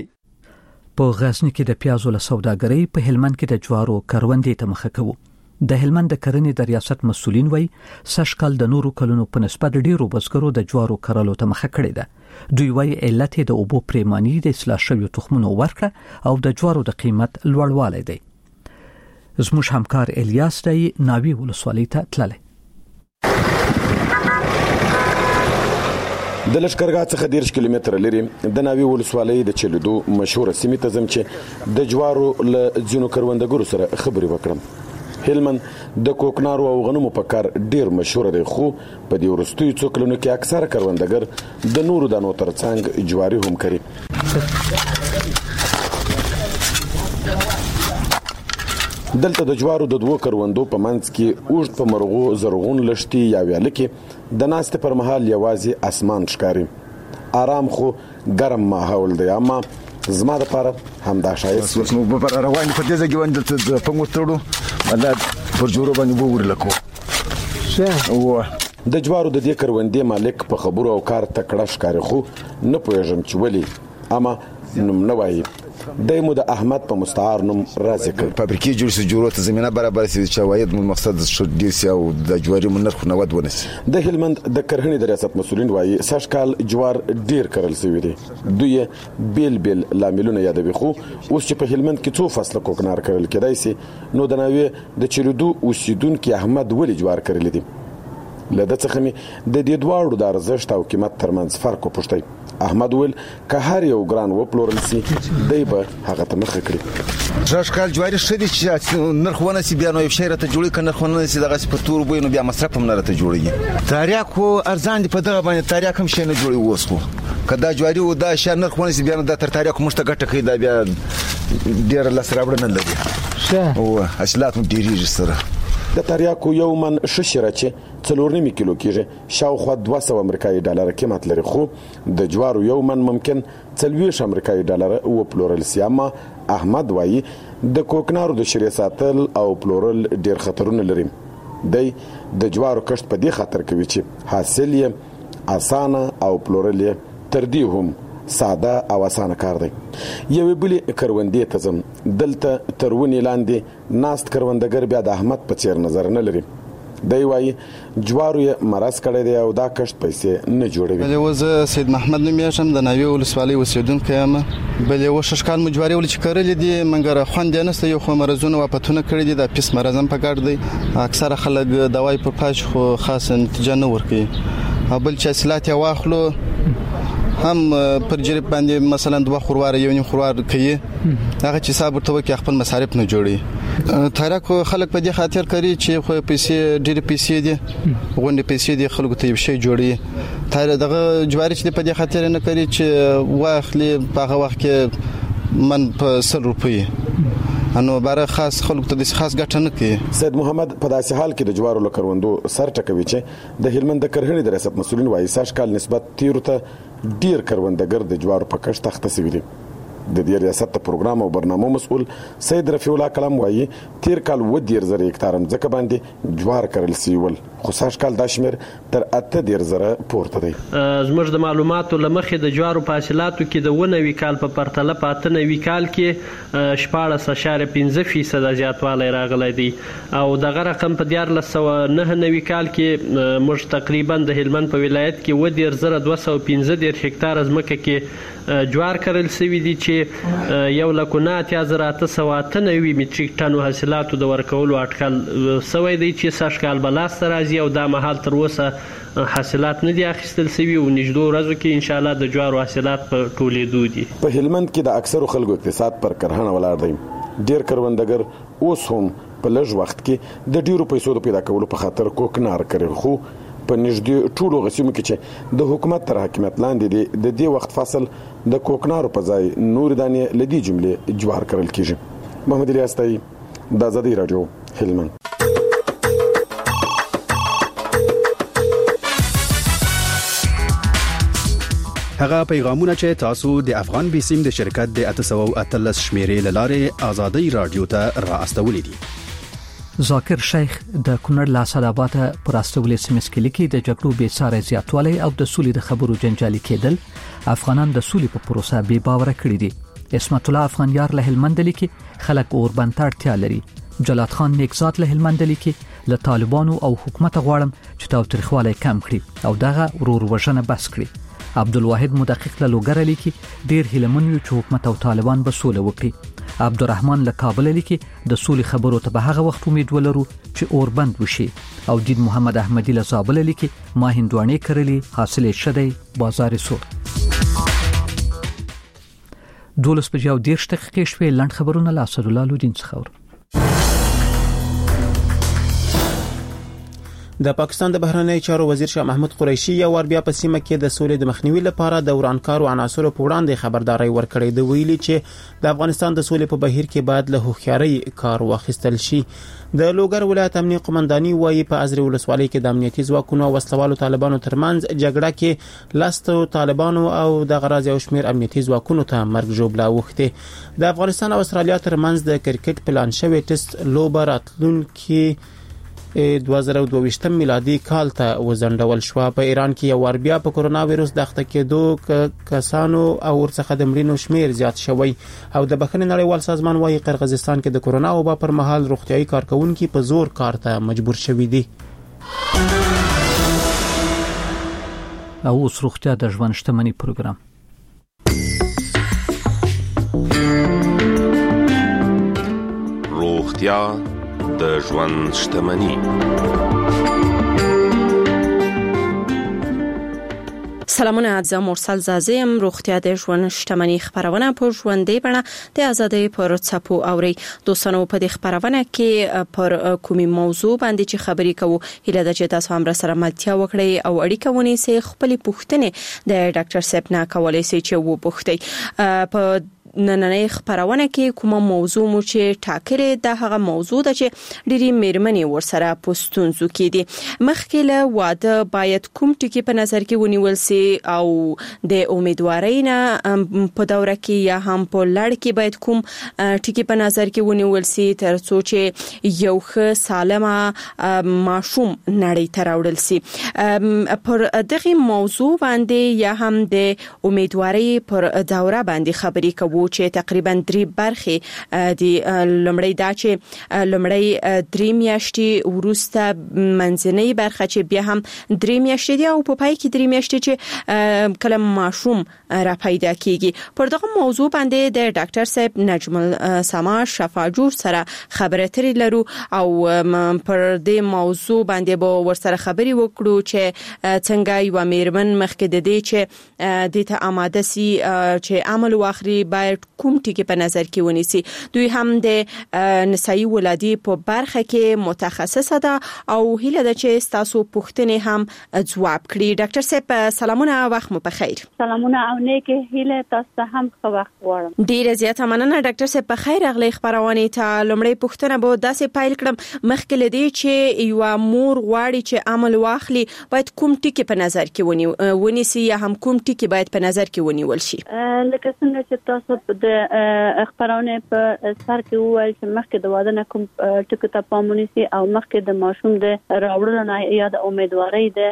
په غزنی کې د پیازو له سوداګرۍ په هلمند کې د جوارو کروندې ته مخه کوو. د هلمند د کرنې د ریاست مسولین وایي سږ کال د نورو کلونو په نسبت ډیرو بزګرو د جوارو کرلو ته مخه کړې ده. دوی وایي علت د اوبو پریمانی د اصلاح شویو تخمونو ورکړه او د جوارو د قیمت لوړوالی دی. زموږ همکار الیاس دی ناوی ولسوالۍ ته تللی. د لشکرګاه څخه ډیر کیلومتر لري د ناوی ولسوالۍ د چلودو مشهور سیمه ته زم چې د جوارو ل ځینو کروندګرو سره خبرې وکړم. هلمند د کوکنارو او غنمو په کار ډیر مشهور دی، خو په دې ورستوي څو کلونو کې اکثره کروندګر د نورو دانو ترڅنګ جواری هم کوي. دلته د جوارو د دوه کروندو په منځ کې اوږد په مرغو زرغون لشتي یا ویاله کې د ناست پر مهال یوازې اسمان ښکاري. آرام خو ګرم ماحول دی، اما زما د لپاره همدا شایسته. اوس نو په روان په دې ځای کې باندې د پنګو تړو ولادت پر جوړو باندې وور لکو شه و د جوارو د دې کروندې مالک په خبرو او کار تکړه ښکاري، خو نه پوهیږم چې ولې، اما نوم نه وایي. دایمو د احمد په مستعار نوم راځي کړ. فابریکې جوړ شي، جوړو ته زمينه برابر شي چې واید مو مقصد شو ډیر سي او د جواري منرخ نه ود ونس. د هلمند د کرهنې د ریاست مسولین وایي ساشکال جوار ډیر کرل شوی دی. دوی بیل بیل لاملونه یادوي، خو اوس چې په هلمند کې څو فصله کوکنار کرل کېدای سي، نو د ناوی د چریدو اوسیدونکو احمد ولی جوار کرل دي. لده څخه می د دې دواړو د ارزښت او قیمت ترمنځ فرق وپوښتای. احمد ول که هر یو ګران و پلورل سي دی به هغه ته مخ کړی. ځکه جواری شدي چې نرخونه سي بیا نو یو شهر ته جوړی کنه خونه سي دغه په تور بوینو بیا مصرف هم نه ته جوړیږي. تاریخ خو ارزان دی په دغه باندې تاریخ هم شي نه جوړي ووس خو کدا جواری و دا شهر نرخونه سي بیا نو د تر تاریخ مشته ګټه کوي دا بیا ډیر لسرابړ نه لګي. شه او اصلات هم ډیریږي سره. د تریاکو یو من ششره چې څلور نیمه کیلو کېږي شاوخوا دوه سوه امریکایي ډالر قیمت لري، خو د جوارو یو من ممکن څلوېښت امریکایي ډالر و پلورل سي. اما احمد وایي د کوکنارو د شری ساتل او پلورل ډیر خطرونه لري. دی د جوارو کښت په دې خاطر کوي چې حاصل یې اسانه او پلورل یې تر دې هم ساده او اسانه کار دی. یوې بلې کروندې ته ځم. دلته تر ونې لاندې ناست کروندګر بیا د احمد په څیر نظر نه لري. دی وایي جوارو یې مرض کړی دی او دا کښت پیسې نه جوړوي. بلې وزه سید محمد نوم یې شم د ناوی ولسوالۍ اوسېدونکی یم. بلې و شش کال مو جواري ول چې کرلې دي منګره خوند نه نسته، یو خو مرزونه واپتونه کړی دي، د پیس مرز هم په ګډ دی. اکثره خلک دوايي په پاش خو خاص نتیجه نه ورکوي. بل چې اصلات یې واخلو هم پر جریب باندې مثلا دوه خوروار یو نیم خوروار کوي، هغه چې صاحب ورته وکي خپل مصارف نه جوړي. تاریخ خلک په دې خاطر کوي چې خو پیسې ډېر پیسې دي، غونډې پیسې دي، خلکو ته یو شی جوړي. تاریخ دغه جواری چې په دې خاطر نه کوي چې واخلي په هغه وخت کې من په سل روپۍ انو بار خاص خلکو ته د خاص ګټه نه کوي. سید محمد په داسې حال کې د جوارو لکروندو سر ټکوي چې د هلمند د کرهنې د ریاست مسولین وایي ساش کال نسبت تیرو ته ډیر کروندګر د جوارو په کښت تخته سوي دي. د دې ریاست د پروګرام او برنامو مسؤل سید رفیع الله کلام وایي تیر کال و ډیر زره هکتار ځکه باندې جوار کرل سی ول، خو ساش کال د شمیر تر اته ډیر زره پورته دی. زموږ د معلوماتو لمخې د جوارو په حاصلاتو کې د ونوي کال په پرتله په اته نوي کال کې شپاړس اشاریه پنځه فیصد زیاتوالی راغلی دی او دغه رقم په دیارلس سوه نهه نوي کال کې موږ تقریبا د هلمند په ولایت کې و ډیر زره دوه سوه پنځه دېرش هکتار ځمکه کې جوار کرل سوي دي چې یو لک نه اتیا زره اته سوه اته نوي میټریک ټنو حاصلاتو د ورکولو اټکل سوی دی چې سږ کال به لاسته راځي او دا مهال تر اوسه حاصلات نه دي اخیستل سوي او نږدې ورځو کې انشاءالله د جوارو حاصلات په ټولېدو دي. په هلمند کې د اکثرو خلکو اقتصاد پر کرهڼه ولاړ دی. ډیر کروندګر اوس هم په لږ وخت کې د ډیرو پیسو د پیدا کولو په خاطر کوکنار کوي، خو په نږدې ټولو غسیمو کې چې د حکومت تر حاکمیت لاندې دی د دې وخت فصل د کوکنارو په ځای نور دانې لدی جملې جوار کرل کیږي. محمد الیاس تای د آزادی رادیو هلمند. هغه پیغامونه چې تاسو د افغان بیسیم د شرکت د اته سوه اتلس شمیرې لاره آزادی رادیو ته را استولې دي. ذاکر شیخ د کونړ له اسداباد پر استولې سیمه کې لیکي د جګړو بې ساري زیاتوالی او د سولې د خبرو جنجالي کېدل افغانان د سولې په پروسه بې باور کړي دي. اسمت الله افغان یار له هلمند لیکي خلک اوربند اړتیا لري. جلات خان نیکزاد له هلمند لیکي له طالبانو او حکومت غواړم چې تاوتریخوالی کم کړي او دغه ورور وژنه بس کړي. عبدالواحد مدقق له لوګر لیکي ډیر هلمن یو چې حکومت او طالبان به سوله وکړي. عبدالرحمن له کابل لیکي د سولې خبرو ته به هغه وخت امید ولرو چې اوربند وشي. او دید محمد احمدی له زابل لیکي ما هندوانه کړلې حاصل شدی بازار سور. دولس بجې او دېرش دقیقې شوې. لاند خبرونه له اسد الله لودین څخه. د پاکستان د بهرنی چارو وزیر شاه محمود قریشي یو ور بیا په سیمه کې د سولې د مخنیوي لپاره د ورانکارو عناصرو په وړاندې خبرداري ورکړې د ویلي چې د افغانستان د سولې په بهیر کې باید له هوښیارۍ کار واخیستل شي. د لوګر ولایت امنیه قومنداني وایي په ازرې ولسوالۍ کې د امنیتي ځواکونو او وسلوالو طالبانو ترمنځ جګړه کې لاستو طالبانو او د غراض او شمیر امنیتي ځواکونو ته مرګ جوړه وخته. د افغانستان او استرالیا ترمنځ د کرکټ پلان شوی ټیسټ لوبه راتلونکي دوه زره او دوه میلادي کال ته وزندول شو. په ایران کې یو ور بیا په کورونا وایرس د اخته کېدو کسانو او ورڅخه د مړینو شمیر زیات شوی. او د بخښنې نړیوال سازمان وايي قرغیزستان کې د کورونا وبا پر مهال روغتيایي کارکونکو په زور کار ته مجبور شوي دي. او اوس روغتیا د ژوند شتمنۍ پروګرام. روغتیا د ژوند شتمنۍ. سلامونه، زه مرسل زازیم. روغتیا د ژوند شتمنۍ خبرونه په ژوندۍ بڼه د ازادۍ پر څپو اوري. دوستانو په دې خبرونه کې پر کومي موضوع باندې چې خبرې کوو هیله ده چې تاسو هم سره ملتیا وکړئ او اړیکه ونیسئ. خپل پوښتنې د ډاکټر صاحب نه کولای شئ چې و پوښتئ. په نننۍ خبرونه کې کومه موضوع مو چې ټاکلې ده هغه موضوع ده چې ډېری میرمنې ورسره پوستونزو کې دي. مخکې له واده باید کوم ټکي په نظر کې ونیول سي او د امیدوارۍ نه په دوره کې یا هم په لړ کې باید کوم ټکي په نظر کې ونیول سي ترڅو چې یو ښه سالمه ماشوم نړۍ ته راوړل سي. پر دغه موضوع باندې یا هم د امیدوارۍ پر دوره باندې خبرې کوو چې تقریبا درې برخې دي. لومړی دا چې لومړی درې میاشتې وروسته منځنۍ برخه چې بیا هم درې میاشتې دي او په پای کې درې میاشتې چې کله ماشوم را پیدا کیږي. پر دغه موضوع باندې د ډاکټر صاحب نجم السما شفاجور سره خبرې ترې لرو او پر دې موضوع باندې به ورسره خبرې وکړو چې څنګه یو میرمن مخکې د دې چې د ته آماده سي چې عمل واخلي باید کوم ټکی په نظر کې ونیسي. دوی هم د نسایي ولادي په برخه کې متخصصه ده او هیله ده چې تاسو پوښتنې هم ځواب کړي. ډاکټر صاحب سلامونه، وخت مو بخیر. سلامونه او نیکه هیله تاسو هم ښه وخت غواړم. ډیره زیاته مننه ډاکټر صاحب. په خیر اغلی خبرونه ته لومړی پوښتنه به داسې پایل کړم مخکې لدی چې یو مور غواړي چې عمل واخلي باید کوم ټکی په نظر کې ونیسي یا هم کوم ټکی باید په نظر کې ونیول شي. لکه څنګه چې تاسو د خبرونه په سر کې وایي چې مخکې د واده نه کوم ټکو ته پام ونیسي او مخکې د ماشوم د راوړلو نه یا د امیدوارۍ د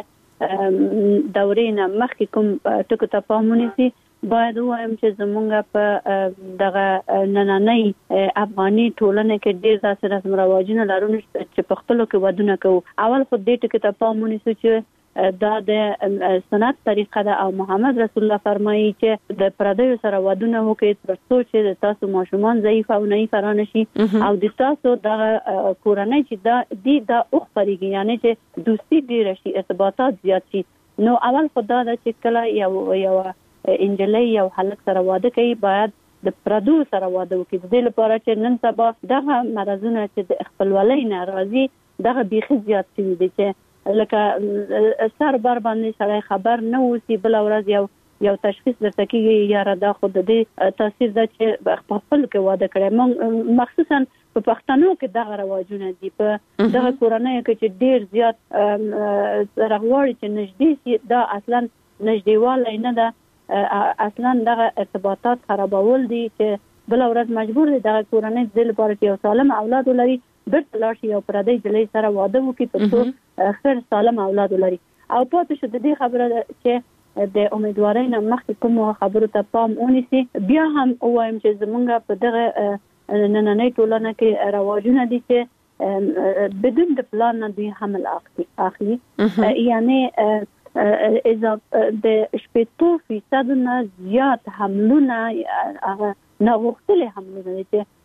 دورې نه مخکې کوم ټکو ته پام ونیسي. باید وایم چې زمونږ په دغه نننۍ افغاني ټولنه کې ډېر داسې رسم رواجونه لرو چې په خپلو کې ودونه کوو. اول خو دې ټکو ته پام ونیسو چې دا د سنت طریقه ده او محمد رسول الله فرمایي چې د پردیو سره ودونه وکړي ترڅو چې تاسو ماشومان ضعیف او نه فرانه شي او د تاسو د کورنۍ چې دا د د اوخ پرېږي یعنی چې دوستي ډیر شي ارتباطات زیات شي. نو اول خدای دا چې کله یو یو انجلۍ یو هلک سره واده کوي باید د پردو سره واده وکړي. د دې لپاره چې نن سبا دغه مرزونه چې د خپلوالۍ ناراضي دغه بيخي زیات شي دي چې لکه سر بر باندې سره خبر نه وسی بل ورځ یو یو تشخیص درته کیږي یا را دا خود دې تاثیر ده چې خپل کې واده کړي. مخصوصا په پښتنو کې دغه رواجونه دي په دغه کورنۍ کې چې ډیر زیات رغوړي چې نږدې شي دا اصلا نږدېوالی نه ده اصلا دغه ارتباطات خرابول دي چې بل ورځ مجبور دي دغه کورنۍ د لپاره چې یو سالم اولاد ولري بیرته لاړ شي او پردی جلۍ سره واده وکړي ترڅو خیر سالم اولاد ولري. او پاتې شو د دې خبره چې د امیدوارۍ نه مخکې کوم خبرو ته پام ونیسي. بیا هم وایم چې زمونږ په دغه نننۍ ټولنه کې رواجونه دي چې بدون د پلان نه دوی حمل اخلي. یعنی اذا د شپږ فیصد نه زیات حملونه هغه ناغوښتلې حملونه دي چې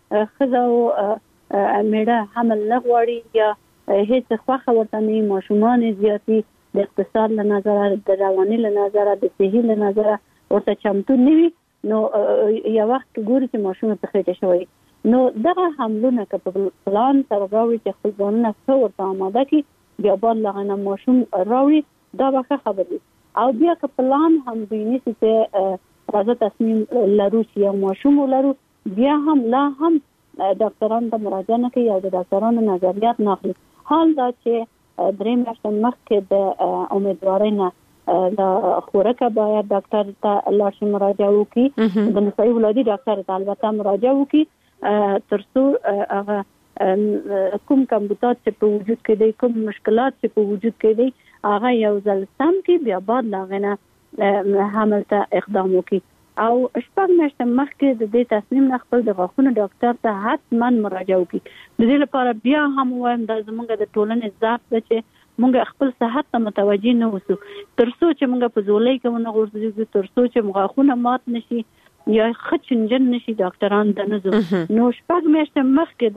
خزه او میړه حمل نه غواړي یا هیڅ خوخه ورته نه ماشومان زیاتی د اقتصاد له نظر د رواني له نظر د صحي له نظر ورته چمتو نیوي نو یو وخت ګوري چې ماشوم په خېټه شوی نو دغه حملونه که په پلان سره راوړي چې خپل ځانونه ښه ورته آماده کړي بیا بعد لغنه ماشوم راوړي دا به ښه خبره او بیا که پلان هم ویني چې راځه تصمیم لرو چې یو ماشوم ولرو بیا هم لا هم ډاکټرانو ته مراجعه نه کوي او د ډاکټرانو نظریات نه اخلي حال دا چې درې میاشتې مخکې د امیدوارۍ نه د خوراکه باید ډاکټر ته لاړ شي مراجعه وکړي د نسایي ولادي ډاکټر ته البته مراجعه وکړي ترڅو هغه کوم کمبودات چې په وجود کې دي کوم مشکلات چې په وجود کې دي هغه یو ځل سم کې بیا بعد لاغنه حمل ته اقدام وکړي او شپږ میاشتې مخکې د دې تصمیم نه خپل د غاښونو ډاکټر ته حتما مراجعه وکړي د دې لپاره بیا هم وایم دا زموږ د ټولنې ضعف ده چې موږ خپل صحت ته متوجي نه اوسو ترڅو چې موږ په زولۍ کې ونه غورځو ترڅو چې موږ غاښونه مات نشي یا خچنجن نشي ډاکټران د نزو نو شپږ میاشتې مخکې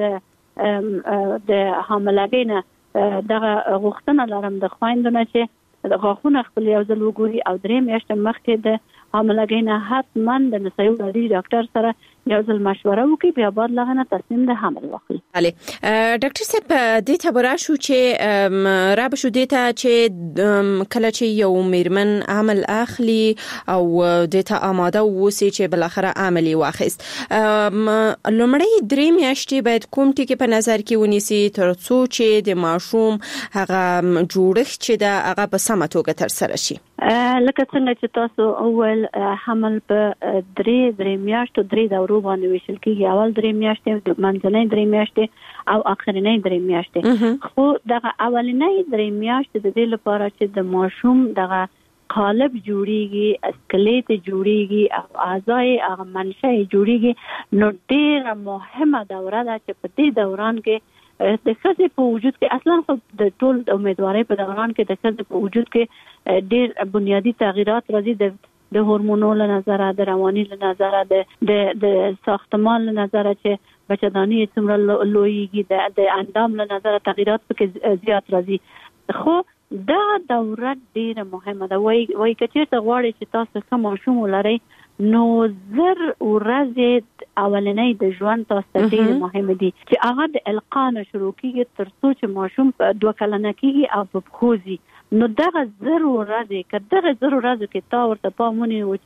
د د حاملګۍ نه دغه غوښتنه لرم د خويندونو چې د غاښونه خپل یو ځل وګوري او درې میاشتې مخکې د حاملګۍ نه حتما د نسایي ولادي ډاکټر سره یو ځل مشوره وکړي بیا بعد لغنه تصمیم د حمل واخلي. بله ډاکټر صاحب دې ته برا شو چې را به شو دې ته چې کله چې یو میرمن عمل اخلي او دې ته آماده ووسی چې بل اخره عملي واخیست لومړی درې میاشتې باید کوم ټکی په نظر کې ونیسي ترڅو چې د ماشوم هغه جوړښت چې دا هغه په سمه توګه تر سره شي. لکه څنګه چې تاسو اول حمل په درې درې میاشتو درې دورو باندې ویشل کیږي اول درې میاشتې منځنۍ درې میاشتې او اخرنۍ درې میاشتې خو دغه اولنۍ درې میاشتې د دې لپاره چې د ماشوم دغه قالب جوړیږي اسکلیت جوړیږي او اعضای هغه منشأ جوړیږي نو ډیره مهمه دوره ده چې په دې دوران کې د ښځې په وجود کې اصلا خو د ټول امیدوارۍ په دوران کې د ښځې په وجود کې ډېر بنیادی تغیرات راځي د د هورمونو له نظر د رواني له نظر د د ساختمان له نظر چې بچدانی څومره لویږي د د اندام له نظر تغیرات پکې زیات راځي خو دا دوره ډیره مهمه ده وای وای کچې ته غواړي چې تاسو کوم ماشوم ولرئ نو زر ورځې اولنۍ د ژوند تاسو ډیر مهم دي چې هغه د القان شروع کیږي ترڅو چې ماشوم دوه کلنه کیږي او په خوځي نو دغه زر ورځې کداغه زر ورځې کې تا ورته پامونی و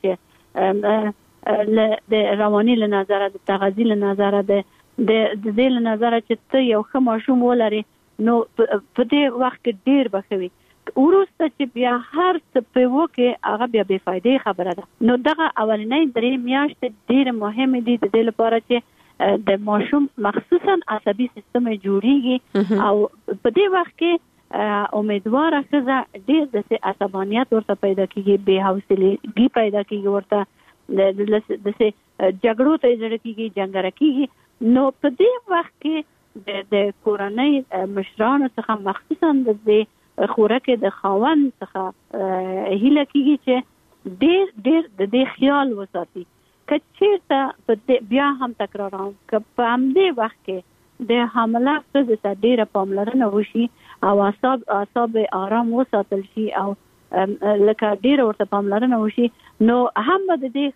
چې ل د رواني له نظر د تغذیه له نظر د د دې له نظر چې ته یو ښه ماشوم ولري نو په دې وخت کې ډیر بخوي ورسته چې بیا هر څه په وکه هغه بیا بے فائدې خبره ده نو دغه اولنۍ درې میاشتې ډیر مهمه دي د دې لپاره چې د ماشوم مخصوصا عصبي سیستم جوړیږي او په دې وخت کې امیدواره ښځه ډیر د عصبانیت ورته پیدا کیږي بے حوصلګي پیدا کیږي ورته د د جګړو ته ځړ کیږي جنګره کیږي نو په دې وخت کې د د کورنۍ مشرانو څخه مخصوصا د خوراکه د خاوند څخه هیله کیږي چې ډېر ډېر د دې خیال وساتي کچېرته په بیا هم تکرارم ک په همدې وخت کې د حمله څخه ډېر پاملرنه وشي او اعصاب اعصاب آرام وساتل شي او لکه ډېر ورته پاملرنه وشي نو هم د دې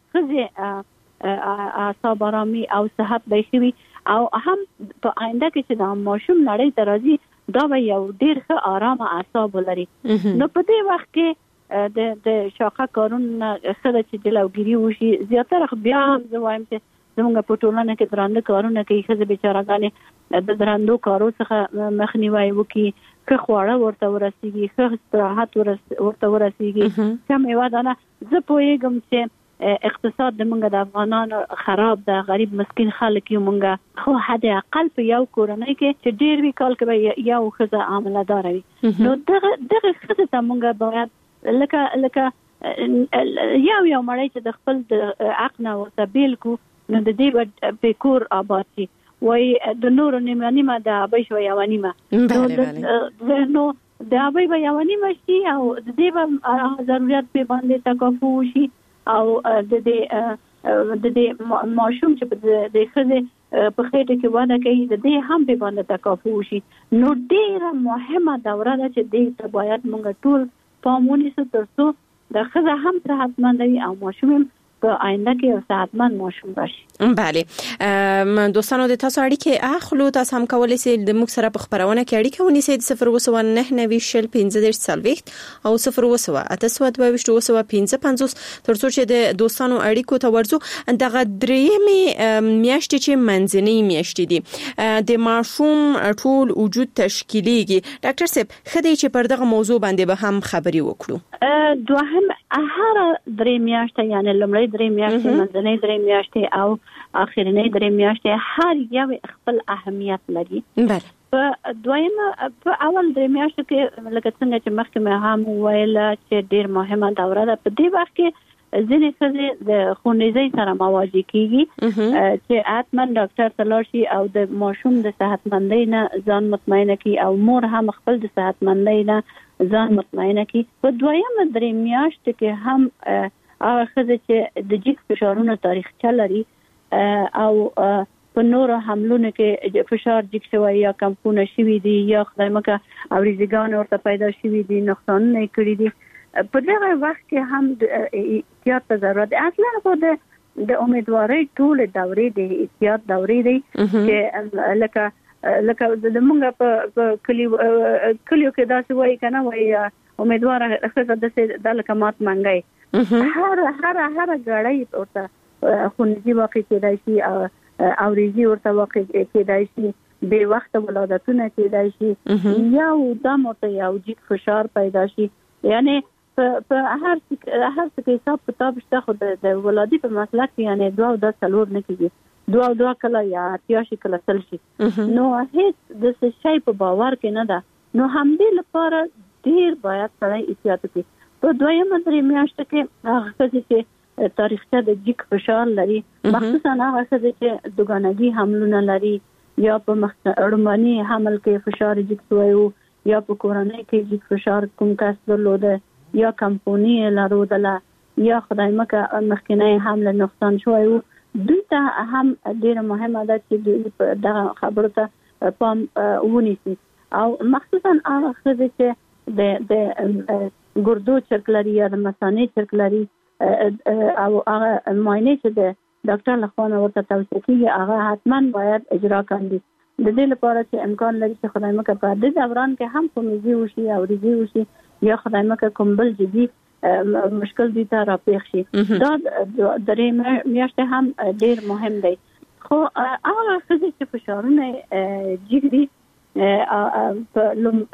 خزه اعصاب آرامي او صحت به شي او هم په آینده کې چې د ماشوم نړۍ ته راځي دا به یو ډیر ښه آرامه اعصاب لري نو په دې وخت کې د د شاخه کارونه سره چې د لوګيري وشي زیاتره بیا هم زوایم چې زموږ په ټولنه کې درانده کارونه کوي خزه بیچارهګانې د درندو کارو څخه مخنیوي وکړي که خواړه ورته ورسیږي که استراحت ورته ورسیږي کوم یو دانه زه پوهیږم چې اقتصاد د منګه د افغانانو خراب ده غریب مسکین خلک یو منګه خو حد اقل په یو کورنۍ کې چې ډیر وی کال کې یو خزه عامله دار وي نو دغه دغه خزه ته منګه باید لکه لکه یو یو مړی چې د خپل د عقل او تبیل کو نو د دې په کور آباد شي وای د نور نیمه نیمه د ابي شو یو نیمه نو د ابي به یو نیمه شي او د دې به ضرورت په باندې تکفو شي او د دې د دې ماشوم چې د خزه په خېټه کې وده کوي د دې هم په باندې تکافو شي. نو ډیره مهمه دوره ده چې دې ته باید موږ ټول پامونی سو ترڅو د خزه هم صحتمند وي او ماشوم په آینده کې یو صحتمند ماشوم راشي. بله دوستانو د تاسو اړیکې اخلو، تاسو هم کولای شئ د موږ سره په خبرونه کې اړیکه ونیسئ د صفر اووه نه نوي شل پنځه دېرش څلوېښت او صفر اووه اته سوه دوه ویشت اووه سوه پنځه پنځوس ترڅو چې د دوستانو اړیکو ته ورځو. دغه درېیمې میاشتې چې منځنۍ میاشتې دي د ماشوم ټول وجود تشکیلیږي، ډاکټر صاحب خدای چې پر دغه موضوع باندې به هم خبري وکړو. دوهم هر درې میاشتې یعنی لمړی درې میاشتې، منځنۍ درې میاشتې او اخرنۍ درې میاشتې هر یو خپل اهمیت لري. بله په دویمه په اول درې میاشتو کې لکه څنګه چې مخکې مې هم وویل چې ډېر مهمه دوره ده. په دې وخت کې ځینې ښځې د خونریزۍ سره مواجه کیږي چې حتما ډاکټر ته لاړ شي او د ماشوم د صحتمندۍ نه ځان مطمئنه کړي او مور هم خپل د صحتمندۍ نه ځان مطمئنه کړي. په دویمه درې میاشتو کې هم هغه ښځې چې د جګ فشارونو تاریخچه لري او په نورو حملونو کې فشار جګ شوی یا کمپونه شوي دي یا خدای مکه اوریزګان ورته پیدا شوي دي، نقصانونه یې کړي دي، په دغه وخت کې هم احتیاط ته ضرورت دی. اصلا خو د د امیدوارۍ ټول دورې د احتیاط دورې دی چې لکه لکه د موږ په کلیو کلیو کې داسې وایي کنه وایي امیدوار ښځه داسې د لکه مات منګی هر هر هر غړی ورته خونریزي واقع کېدای شي او ریزي ورته واقع کېدای شي، بې وخته ولادتونه کېدای شي یا دم ورته یو جګ فشار پیدا شي. یعنی په هر هر څه کې حساب کتاب شته، خو د ولادي په مسله کې یعنی دوه او دوه څلور نه کېږي، دوه او دوه کله یا اتیا شي کله سل شي. نو هیڅ د څه شی په باور کې نه ده. نو همدې لپاره ډیر باید سړی احتیاط وکړي. په دویمه درې میاشتو کې هغه ښځې چې تاریخچه د جګ فشار لري، مخصوصا هغه ښځې چې دوګانګي حملونه لري یا په اړمني حمل کې فشار جګ شوی وو یا په کورنۍ کې جګ فشار کوم کس درلوده یا کمپونی لرودله یا خدای مکه مخکنی حمل نقصان شوی وو، دوی ته هم ډیره مهمه ده چې دوی دغه خبرو ته پام ونیسي. او مخصوصا هغه ښځې چې د د ګردو چرک لري یا د مثانې چرک لري او هغه معاینې چې د ډاکټر لخوا ورته توصیه کیږي هغه حتما باید اجرا کړي. د دې لپاره چې امکان لري چې خدای مکه په دې دوران کې هم کومېږي وشي او ریزي وشي یا خدای مکه کوم بل جدي مشکل دي ته راپېښ شي. دا درې میاشتې هم ډېر مهم دی. خو هغه ښځې چې فشارونه جګ دي په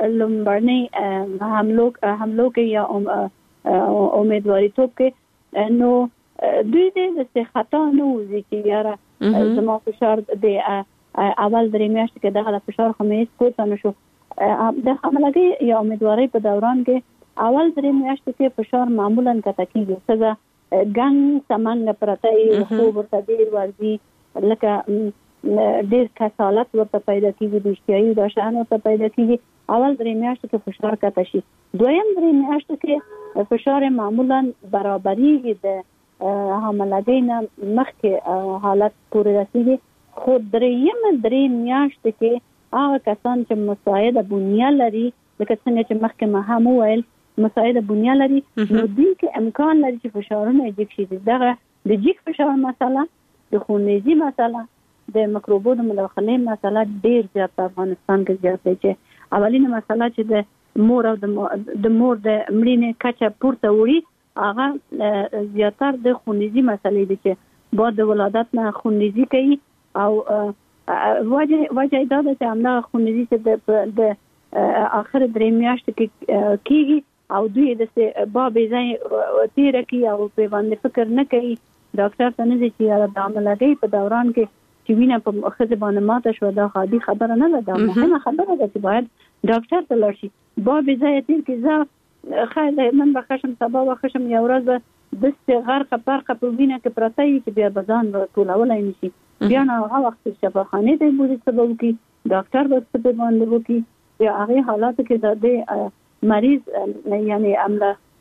لومړنۍ حملو حملو کې یا امیدواریتوب کې نو دوی دې د خطا نه وځي چې یاره زما فشار د اول درې میاشتې کې دغه فشار خو مې کوته نشو. د حملګي یا امیدوارۍ په دوران کې اول درې میاشتې کې فشار معمولا کته کېږي، څنګه ګنګ سمنګ پرته خوب ورته ډېر ورځي، لکه ډېر کسالت ورته پیدا کېږي، د اشتهایي داشان ورته پیدا کېږي. اول درې میاشتې کې فشار کته شي. دویم درې میاشتې کې فشار معمولا برابرېږي د حملګي نه مخکې حالت پورې رسېږي. خو درېیم درې میاشتې کې هغه کسان چې مساعده بنیه لري، لکه څنګه چې مخکې ما هم وویل مساعده بنیه لري، نو دوی کې امکان لري چې فشارونه جګ شي. دغه د جګ فشار مسله، د خونریزي مسله، د مکروبونو مداخلې مسله ډېر زیات په افغانستان کې زیات دی. چې اولینه مسله چې د مور او د مور د مړینې کچه پورته وړي هغه زیاتر د خونریزي مسلې دي چې بعد د ولادت نه خونریزي کوي او وجه وجه دا ده چې همدغه خونریزي چې د آخر درې میاشتې کې کېږي او دوی د بابې ځای تېره کوي او په باندې فکر نه کوي، ډاکټر ته نه ځي چې یاره د حملګۍ په دوران کې چې وینه په ښځې باندې ماته شوه دا عادي خبره نه ده، دا مهمه خبره ده چې باید ډاکټر ته لاړ شي. بابې ځای تېر کړي، زه خیر نن به خشم سبا به خشم یو ورځ به داسې غرقه برقه په وینه کې پرته وي چې بیا به ځان ټولولی نه شي. بیا نو هغه وخت شفاخانې ته بوځي څه به وکړي، ډاکټر به څه باندې وکړي. بیا هغې حالاتو کې د دې مریض یعنی عمله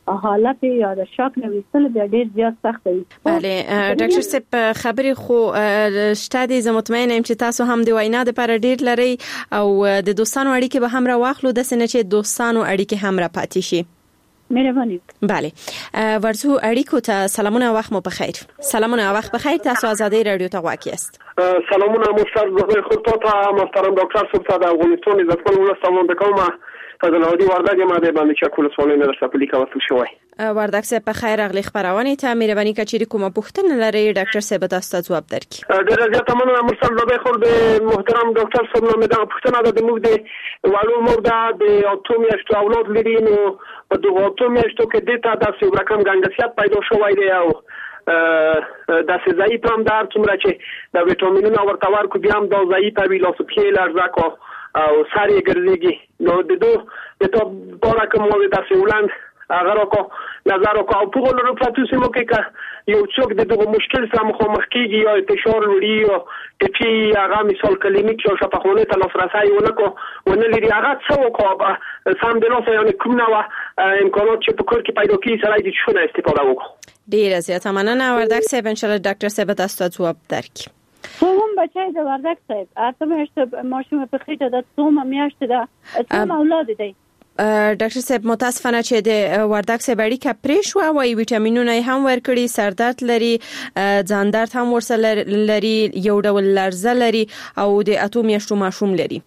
حالت یا د شاک نه وستل بیا ډیر زیات سخت وي. بله ډاکټر صاحب خبرې خو شته دي، زه مطمئنه یم چې تاسو هم د وینا لپاره ډیر لري او د دوستانو اړیکې به هم را واخلو د سینې چې دوستانو اړیکې هم را پاتې شي. مهرباني. بله ورزو اړیکو ته سلامونه، وخت مو بخیر. سلامونه، وخت بخیر. تاسو آزادی رادیو ته واقع است. سلامونه مستر زبیر خود تا محترم دکتر صاحب صاحب افغانستان عزتمن ولستان بکوم فضل هادی وردگ ماده باندې چې کول سوالونه در سپلی کوي شوی. وردگ صاحب په خیر اغلی خبرونه ته مهرباني کچې کومه پوښتنه لري ډاکټر صاحب تاسو ځواب درکړي. ډېر زیات مننه مستر زبیر خود محترم ډاکټر صاحب نو مې دا پوښتنه ده د موږ د والو مردا د اتومیاشت اولاد لري نو په دغه اتومیاشتو کې د تا د یو رقم ګنګسیات پیدا شوی دی او د سزای پام دار څومره چې د ویټامینونو ورته ورکو بیا هم د ځای په ویلاسو کې لارځه کو او ساری ګرځيږي نو د دوه د تو بارا کوم د سیولند هغه کو نظر کو او په لور پاتو سیمو کې کا یو څوک د دغه مشکل سره مخامخ کیږي یا فشار لري او چې هغه مثال کلینیک او شفاخانه ته لاسرسي ونکو ونلري هغه څو کو سم د نو یعنی کوم نو امکانات چې په کور کې پیدا کیږي سره د شونه استفاده وکړو. ډیر زیات مننه وردګ صاحب، ان شاء الله ډاکټر صاحب تاسو ته جواب درکړي. څوم بچای د وردګ صاحب اته میاشته ماشوم په خېټه د څوم میاشته ده څوم اولاد دی. ډاکټر صاحب متاسفانه چې د وردګ صاحب اړیکه پرې شو او ویټامینونه هم ورکړي، سردرد لري، ځان درد هم ورسره لري، یو ډول لرزه لري او د اته میاشتو ماشوم لري.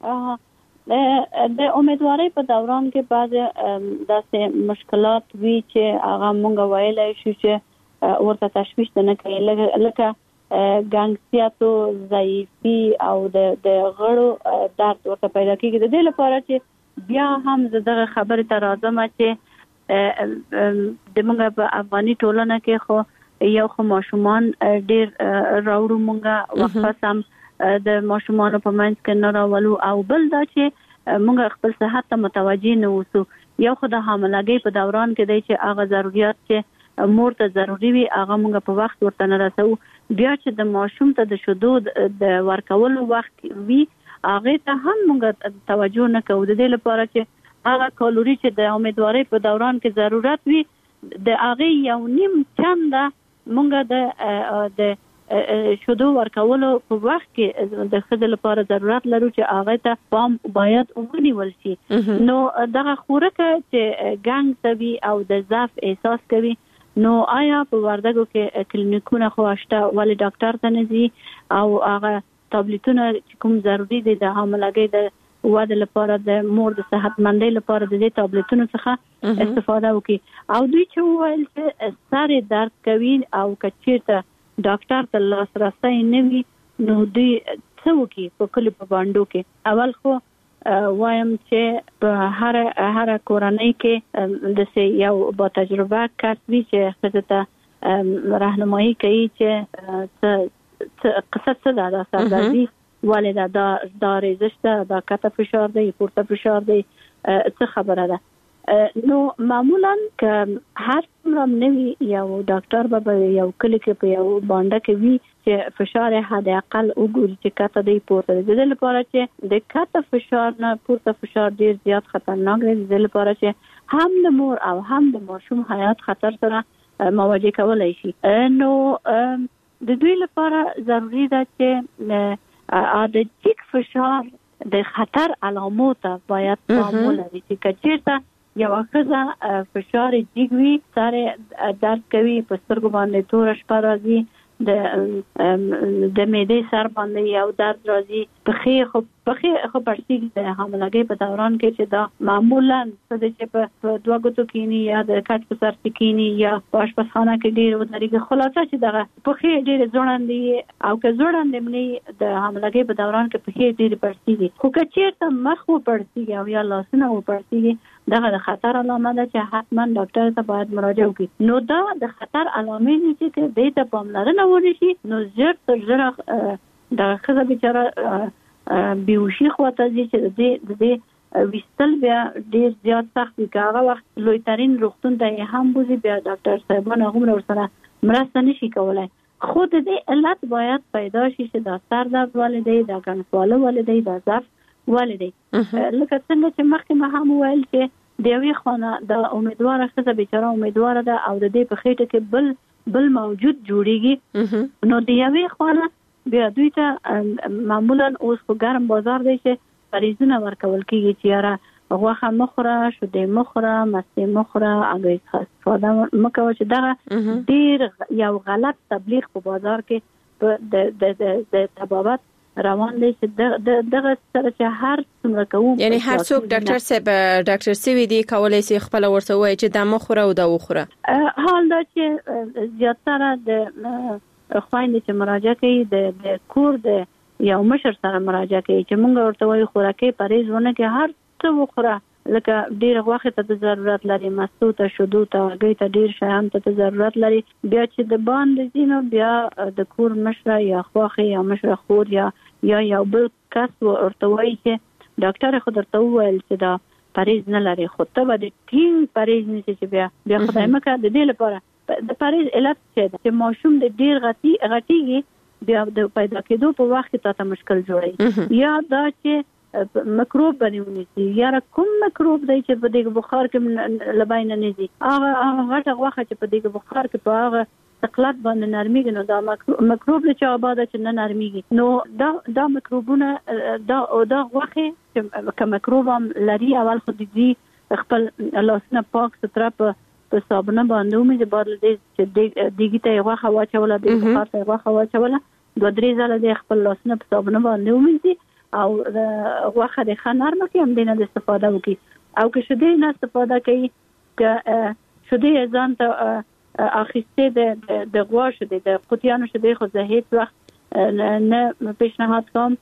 د امیدوارۍ په دوران کې بعض داسې مشکلات وی چې هغه مونږ ویلای شو چې ورته تشویش نه کوي، لکه ګنګسیاتو، ضعیفي او د د غړو درد ورته پیدا کیږي. د دې لپاره چې بیا هم زه خبرې ته راځم چې د موږ په افغاني ټولنه کې خو یو خو ماشومان ډیر راوړو موږ وخت سم د ماشومان په منځ کې نه راولو او بل دا چې موږ خپل صحت ته متوجي نه اوسو. یو خو د حاملګۍ په دوران کې دی چې هغه ضرورت چې مور ته ضروری وي هغه موږ په وخت ورته نه رسو، بیا چې د ماشوم ته د شیدو د ورکولو وخت وي هغه ته هم موږ توجه نه کوو. د دې لپاره چې هغه کالوري چې د امیدوارۍ په دوران کې ضرورت وي د هغه یو نیم چنده موږ د د شیدو ورکولو په وخت کې د خځې لپاره ضرورت لرو چې هغه ته پام باید ونیول شي. نو دغه خوراک چې ګنګ سوي او د ضعف احساس کوي نو آیا په وردګو کې کلینیکونه خو شته ولې ډاکټر ته نه ځي او هغه ټابلیټونه چې کوم ضروری دي د حاملګۍ د واده لپاره د مور د صحتمندۍ لپاره د دې ټابلیټونو څخه استفاده وکړي. او دوی چې وایي چې سر درد کوي او کچیرته ډاکټر ته لاسرسي نه وي نو دوی څه وکړي په کلی په باندې کې. اول خو وایم چې په هر هر کورنۍ کې د یو با تجربه کسبي چې خپل ته راهنمایي کوي چې قصه څه ده د سردردي ولې دا د ریزش ده دا کته فشار دی پورته فشار دی څه خبره ده. نو معمولا که هر څومره نوی یو ډاکټر به یو کلی کې په یو باندې کې وي چې فشار حد اقل وګوري چې کته دی پورته دی. د دې لپاره چې د کته فشار نه پورته فشار ډیر زیات خطرناک دی. د دې لپاره چې هم د مور او هم د ماشوم حیات خطر سره مواجه کولای شي. نو د دوی لپاره ضروری ده چې د ټیک فشار د خطر علامات باید معموله وي چې کچیرته یو ښځه فشار جګوي، سر درد کوي، په سترګو باندې تور شپه راځي، د د معدې سر باندې یو درد راځي، پخې خو پخې خو پړسیږي د حاملګۍ په دوران کې چې دا معمولا څه چې په دوه ګوتو کېني یا د کټ په سر کېني یا په اشپزخانه کې ډېر ودرېږي. خلاصه چې دغه پخې ډېرې ځوړندې او که ځوړندې ملي د حاملګۍ په دوران کې پخې ډېرې پړسیږي. خو که چېرته مخ وپړسیږي او یا لاسونه وپړسیږي دغه د خطر علامه ده چې حتما ډاکټر ته باید مراجعه وکړي. نو دا د خطر علامې دي چې دې ته پاملرنه ونشي نو زر تر زر د ښځه بیچاره بیوشي خواته ځي چې د دې وستل بیا ډیر زیات سخت وي. که هغه وخت لویترین روغتون ته هم بوزي بیا ډاکټر صاحبان هغومره ورسره مرسته نشي کولی. خو د دې علت باید پیدا شي چې دا سر درد ولې دی، دا ګنګسواله ولې دی، دا ضعف ولې دی. لکه څنګه چې مخکې ما هم وویل چې د یوې خونه د امیدواره خزه بیچاره امیدواره ده او د دې په خېټه کې بل بل موجود جوړیږي نو د یوې خونه بیا دوی ته معمولا اوس په ګرم بازار دی چې فریضونه ورکول کیږي چې یاره غوښه مخوره شیدې مخوره مستې مخوره هګۍ څخه استفاده مه کوه چې دغه ډېر یو غلط تبلیغ په بازار کې د د طبابت روان دی چې دغه سره چې هر څومره کوو یعنی هر څوک ډاکټر صاحب ډاکټر سوي دی کولای شي خپل ورته وایي چې دا مخوره او دا وخوره حال دا چې زیاتره د خويندې چې مراجعه کوي د کور د یو مشر سره مراجعه کوي چې موږ ورته وایو خوراکي پرهیز ونه کې هر څه وخوره لکه ډیر وخت ته ضرورت لري مستو ته شودو ته هګۍ ته ډیر شیان ته ضرورت لري بیا چې د باندې زینو بیا د کور مشر یا خواخي یا مشر خور یا یا یو بل کس ورته وایي چې ډاکټر خو درته وویل چې دا پرهیز نه لري خو ته به د ټینګ پرهیز نه چې بیا بیا خدای مکه د دې لپاره د پرهیز علت څه ده چې ماشوم د ډیر غټي غټيږي بیا د پیدا کېدو په وخت کې ته مشکل جوړي یا دا چې مکروب بنونی دي یا کوم مکروب دی چې په دې بخار کې لباین نه دي هغه هغه غوخه چې په دې بخار کې په هغه تقلات باندې نرميږي نو دا مکروب چې آباده چې نه نرميږي نو دا دا مکروبونه دا او دا غوخه چې کوم مکروب هم لري اول خو دې خپل لاسونه پاک ستر په صابونه باندې مې د بادل دې چې دېګی ته غوخه واچوله د بخار ته غوخه واچوله دوه درې ځله د خپل لاسونه په صابونه باندې ومنځي او غوخه د خنار مکه هم دینه د استفاده وکي او که شدي نه استفاده کوي که شدي ځان ته اخیسته د د غواشه د قوتیانو شدي خو زه هیڅ وخت نه پیشنهاد کوم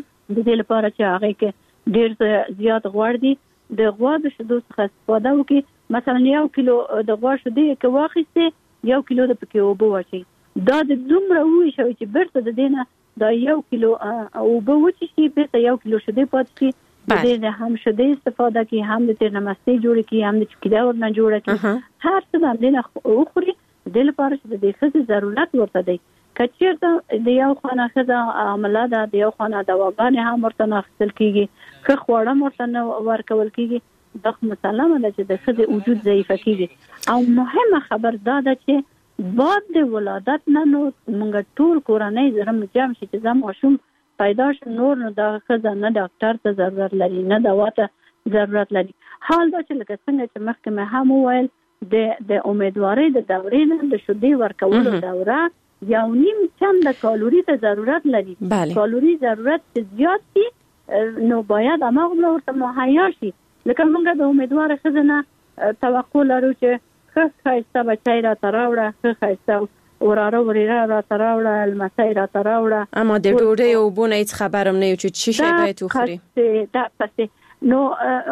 د دې لپاره چې هغه کې ډیر زیات غوړ دي د غوا د شدو څخه استفاده وکي مثلا یو کیلو د غوا شدي کې واخیسته یو کیلو د پکې وبو واچي دا د دومره وې شوی چې برته د دینه دا یو کیلو او به وچی شي به یو کیلو شدي پات شي د دې هم شدي استفاده کی هم د تیر نمستې جوړ کی هم د چکیدا ورنه جوړ کی هر څه د دې نه اخري د لپاره چې د خزې ضرورت ورته دی کچېرته د یو خانه خزه عمله ده د یو خانه دواګانې هم ورته ناخصل کیږي که خوړه ورته ورکول کیږي د مسلمه ده چې د خزې وجود ضعیف کیږي او مهمه خبر دا ده چې بعد د ولادت نه نو موږ ټول کورنۍ زرم جام شي چې زموږ ماشوم پیدا شي نور نو د خزه نه ډاکټر ته ضرورت لري نه دوا ته ضرورت لري حال دا چې لکه څنګه چې مخکې مې هم وویل د د امیدوارۍ د دورې نه د شودي ورکولو دوره یو نیم چند کالوري ته ضرورت لري کالوري ضرورت زیات دي نو باید هغه ورته مهیا شي لکه موږ د امیدوار خزه نه توقع لرو چې خاصه بچای را تراوړه خاصه وراره وريره را تراوړه المسای را تراوړه اما د ډوډۍ او بونه هیڅ خبرم نه یو چې شي باید وخوري دا پسې نو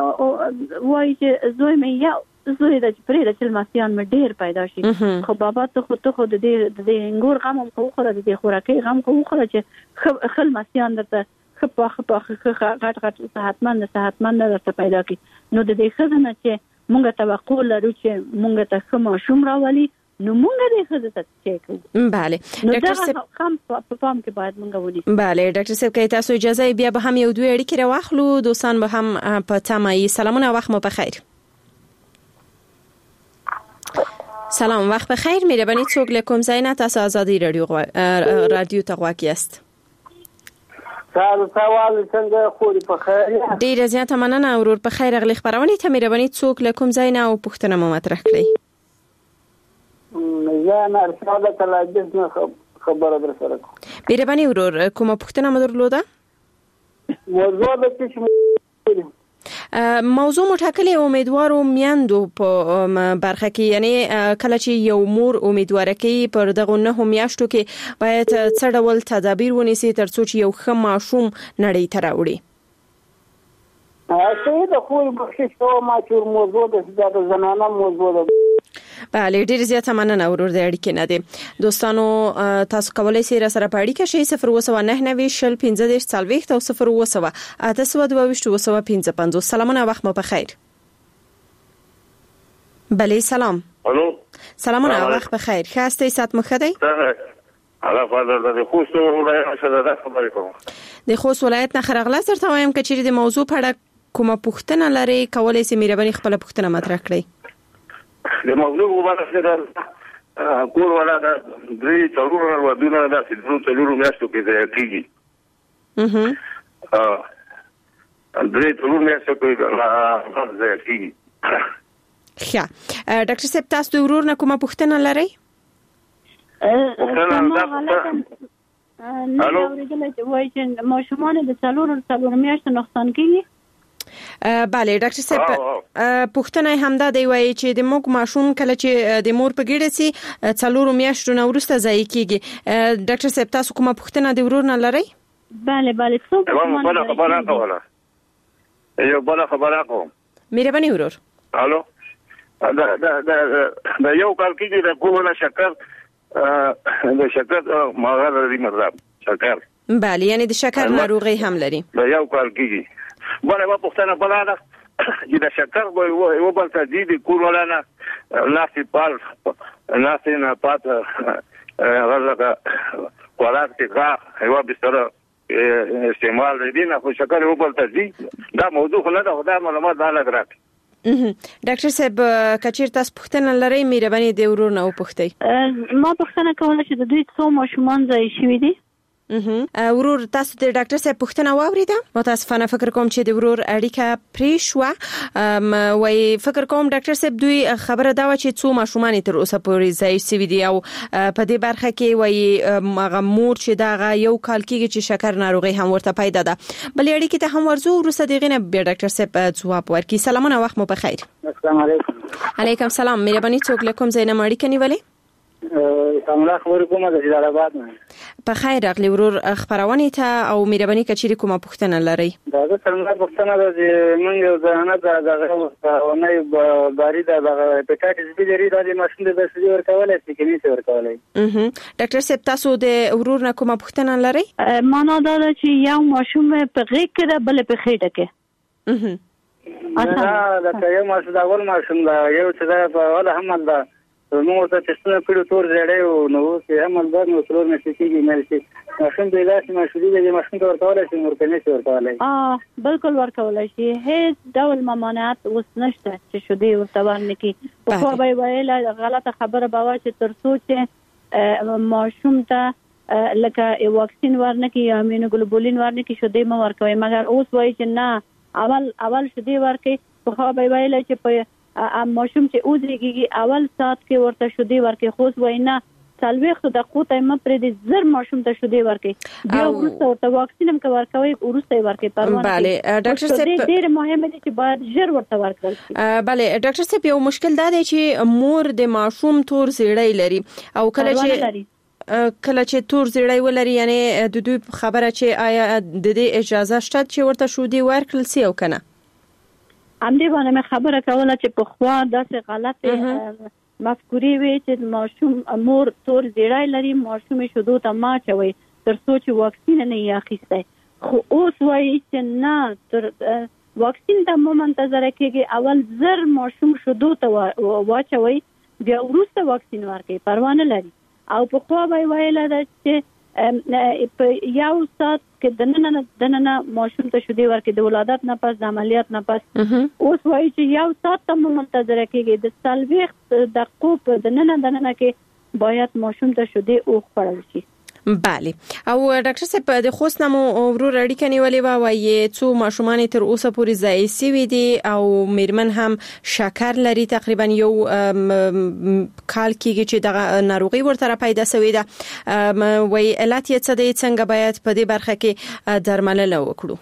وای چې زوی مې یا زوی د پرې د چلماسیان مې ډیر پیدا شي خو بابا ته خو ته خو د دې د انګور غم خو خوره د دې خوراکي غم خو خوره چې خل ماسیان درته خپه خپه غټ غټ صحتمند صحتمند درته پیدا کی نو د دې خزنه چې مونږ توقع لرو چې مونږ ته کوم شوم راولي نو مونږ دې خزه ته چک کوو bale ډاکټر صاحب هم په پام کې باید مونږ ونی bale ډاکټر صاحب کې تاسو اجازه بیا به هم یو دوه اړیکې راوخلو دوستان به هم په تمایي سلامونه وخت مو بخیر سلام وخت بخیر مهرباني څوک له کوم ځای نه تاسو آزادي رادیو رادیو ته غواړئ است تاسو سوال څنګه خوري په خیر ډیر زیاته مننه اورور په خیر غلي خبرونه ته مهرباني څوک له کوم ځای نه او پښتنه مو مطرح کړئ یا نه ارشاد تلاجس نه خبره در سره مهرباني اورور کومه پښتنه مو درلوده موضوع د څه موضوع مټاکلې امیدوارو میاندو په برخه کې یعنی کله چې یو مور امیدواره کوي پر دغه نه میاشتو کې باید څه ډول تدابیر ونیسي ترڅو چې یو ښه ماشوم نړۍ ته راوړي هغه د خو بخښش او ماچور موضوع د زنانه موضوع ده بله ډیر زیاته مننه ورور د اړیکې نه دي دوستانو تاسو کولای شئ را سره پاړی کې شي صفر وسو نه نه شل پنځه دیش څلويخت او صفر وسو اته سو دوه وشت وسو پنځه پنځه سلامونه وخت مو په خیر بله سلام الو سلامونه وخت په خیر خاصه سات مخدی الله فضل د خوست ولایت څخه ده خبرې کوم د خوست ولایت نه خرغله سره وایم چې د موضوع په اړه کومه پوښتنه لري کولای سي مهرباني خپل پوښتنه مطرح کړئ. د موضوع مبارک ده کور ولا ده درې څلور ودونه ده چې درو څلور میاشتو کې ځای کیږي. اه درې څلور میاشتو کې ځای کیږي. ښه ډاکټر صاحب تاسو د ورور نه کومه پوښتنه لرئ؟ الو ورګل چې وایي چې ماشومان د څلور څلور میاشتو نقصان کیږي. بله ډاکټر صاحب پوښتنه همدا دی وایي چې د موږ ماشوم کله چې د مور په ګیډه سي څلور میاشتو نه وروسته ځای کیږي. ډاکټر صاحب تاسو کومه پوښتنه د ورور نه لرئ؟ بله بله څو بله خبره کوله یو بله خبره کوم مهرباني ورور. الو دا دا دا یو کال کېږي د کومه شکر د شکر ماغه لري مرزاب شکر. بله یعنی د شکر ناروغي هم لري. دا یو کال کېږي. بله ما پوښتنه بله ده چې د شکر یو بل تجدید کور ولانه ناسي پال ناسي نه پات هغه خوراک څخه یو بستر استعمال دي نه خو شکر یو بل تجدید دا موضوع نه ده خدای معلومات نه لګراک. ډاکټر صاحب کچیر تاسو پوښتنه لرئ مهرباني د ورور نه وپوښتئ. ما پوښتنه کوله چې د دوی څو ماشومان ځای شوي دي. ورور تاسو د ډاکټر صاحب پوښتنه واوریده؟ متاسفانه فکر کوم چې د ورور اړیکه پرې شو. وای فکر کوم ډاکټر صاحب دوی خبره دا و چې څو ماشومان تر اوسه پورې ځای شوي دي او په دې برخه کې وای هغه مور چې دا یو کال کېږي چې شکر ناروغي هم ورته پیدا ده. بل اړیکه ته هم ورزو ورسره دغه نه ډاکټر صاحب ځواب ورکړي. سلامونه وخت مو په خیر. السلام علیکم. علیکم السلام. مهرباني څوک لکم زینب اړیکه نیولې؟ سلام خبر کوم د جلال آباد نه. په خیر راغلی ورور خبرونه ته او مهرباني کچېری کومه پوښتنه لرئ؟ دا د څنګه پوښتنه ده چې موږ یو ځانه د دغه نه باري د هپاتایتس بي لري د ماشوم د بسري ورکولای شي کې نشي ورکولای. ډاکټر صاحب تاسو د ورور نه کومه پوښتنه لرئ؟ معنا دا ده چې یو ماشوم په غېږ کې ده بل په خېټه کې. اها دا یو ماشوم دا ول ماشوم دا یو چې دا په ولا هم دا نو ته چې څنګه پیډو تور زړې نو چې هم د نو څلور نه کېږي مې چې ماشوم د لاسه ماشوم د ماشوم تور ورکولای شي ورکنه شي ورکولای. اه بالکل ورکولای شي. هیڅ ډول ممانعت اوس نشته چې شو دی ورته ورنکي. په خو به ویل غلطه خبره باور چې تر څو چې ماشوم ته لکه واکسین ورنکي یا امینوګلوبولین ورنکي شو دی مو ورکوي. مګر اوس وایي چې نه اول اول شو دی ورکي. په خو به ویل چې په ماشوم چې اوځيږي اول سات کې ورته شودي ورکي خو وینا څلويخت دقیقو ته م پرې د زر ماشوم ته شودي ورکي بیا ورسته ورته واکسین هم ورکوي ورسته ورکي پروانه. bale ډاکټر صاحب ډېر مهمه دي چې باید ژر ورته ورکړل شي. bale ډاکټر صاحب یو مشکل دا دی چې مور د ماشوم تور زیړی لري او کله چې کله چې تور زیړی ولري یعنی د دوی خبره چې آیا د دې اجازه شته چې ورته شودي ورکړل شي او کنه. ام دې باندې مې خبره کوله چې په خوا داسې غلطه مفکورې وي چې ماشوم مور تور زیړی لري ماشوم شودو ته ما چوي تر څو چې واکسین نه یې اخیسته. خو اوس وایي چې نه تر واکسین ته مو منتظر کېږي اول زر ماشوم شودو ته واچوي بیا وروسته واکسین ورکړي پروانه لري. او په خوا به ویل دا چې په یو سات کې دننه دننه ماشوم ته شودي ورکړي د ولادت نه پس د عملیات نه پس اوس وایي چې یو سات ته منتظر کېږي د څلويخت دقیقو په دننه دننه کې باید ماشوم ته شودي او خورل شي. bale او ډاکټر صاحب د خوست نمو ورور اړیکه نیولې و وایي څو ماشومان تر اوسه پورې ځای سوي دي او میرمن هم شکر لري تقریبا یو کال کېږي چې د ناروغي ورته پیدا شوې ده. وایي علت یې څه دی څنګه باید په دې برخه کې درملنه وکړو؟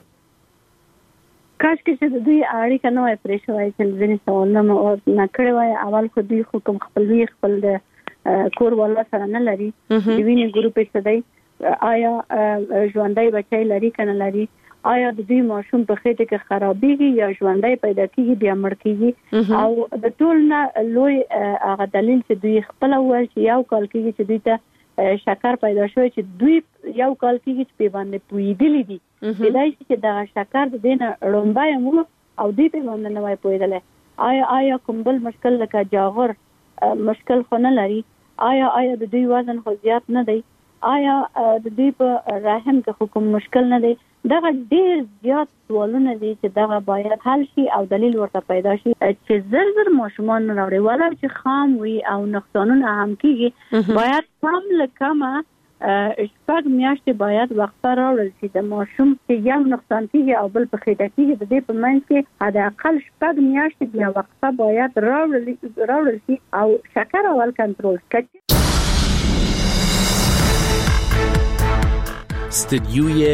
کاش کې د دوی اړیکه نه وای پرې شوی چې ځینې سوالونه مو نه کړی وای. اول خو دوی خو کوم خپلوي خپل د کور ولا سره نه لري د وینې ګروپ څه دی آیا ژوندۍ بچی لري کنه لري آیا د دوی ماشوم په خېټه کې خرابېږي یا ژوندۍ پیدا کیږي بیا مړ کیږي. او د ټول نه لوی هغه دلیل چې دوی خپل وایي چې یو کال کېږي چې دوی ته شکر پیدا شوی چې دوی یو کال کېږي چې په باندې پویدلی دي پیدا شي چې دا شکر د دینه رومبای مو او دوی په باندې نه وای پویدل. آیا آیا کوم بل مشکل لکه جاغر مشکل خو نه لري؟ آیا آیا د دوی وزن خو زیات نه دی؟ آیا د دې په رحم کې کوم مشکل نه دی؟ دغه ډیر زیات سوالونه دي چې دغه باید حل شي او دلیل ورته پیدا شي چې زر زر ماشومان راوړي ولا چې خام وي او نقصانونه هم کیږي باید کم لکمه شپږ میاشتې باید وقفه راوړل شي د ماشوم چې یو نقصان کیږي او بل په خېټه کیږي د دې په منځ کې حد اقل شپږ میاشتې بیا وقفه باید راوړل راوړل شي او شکر اول کنټرول کړي. استدیوی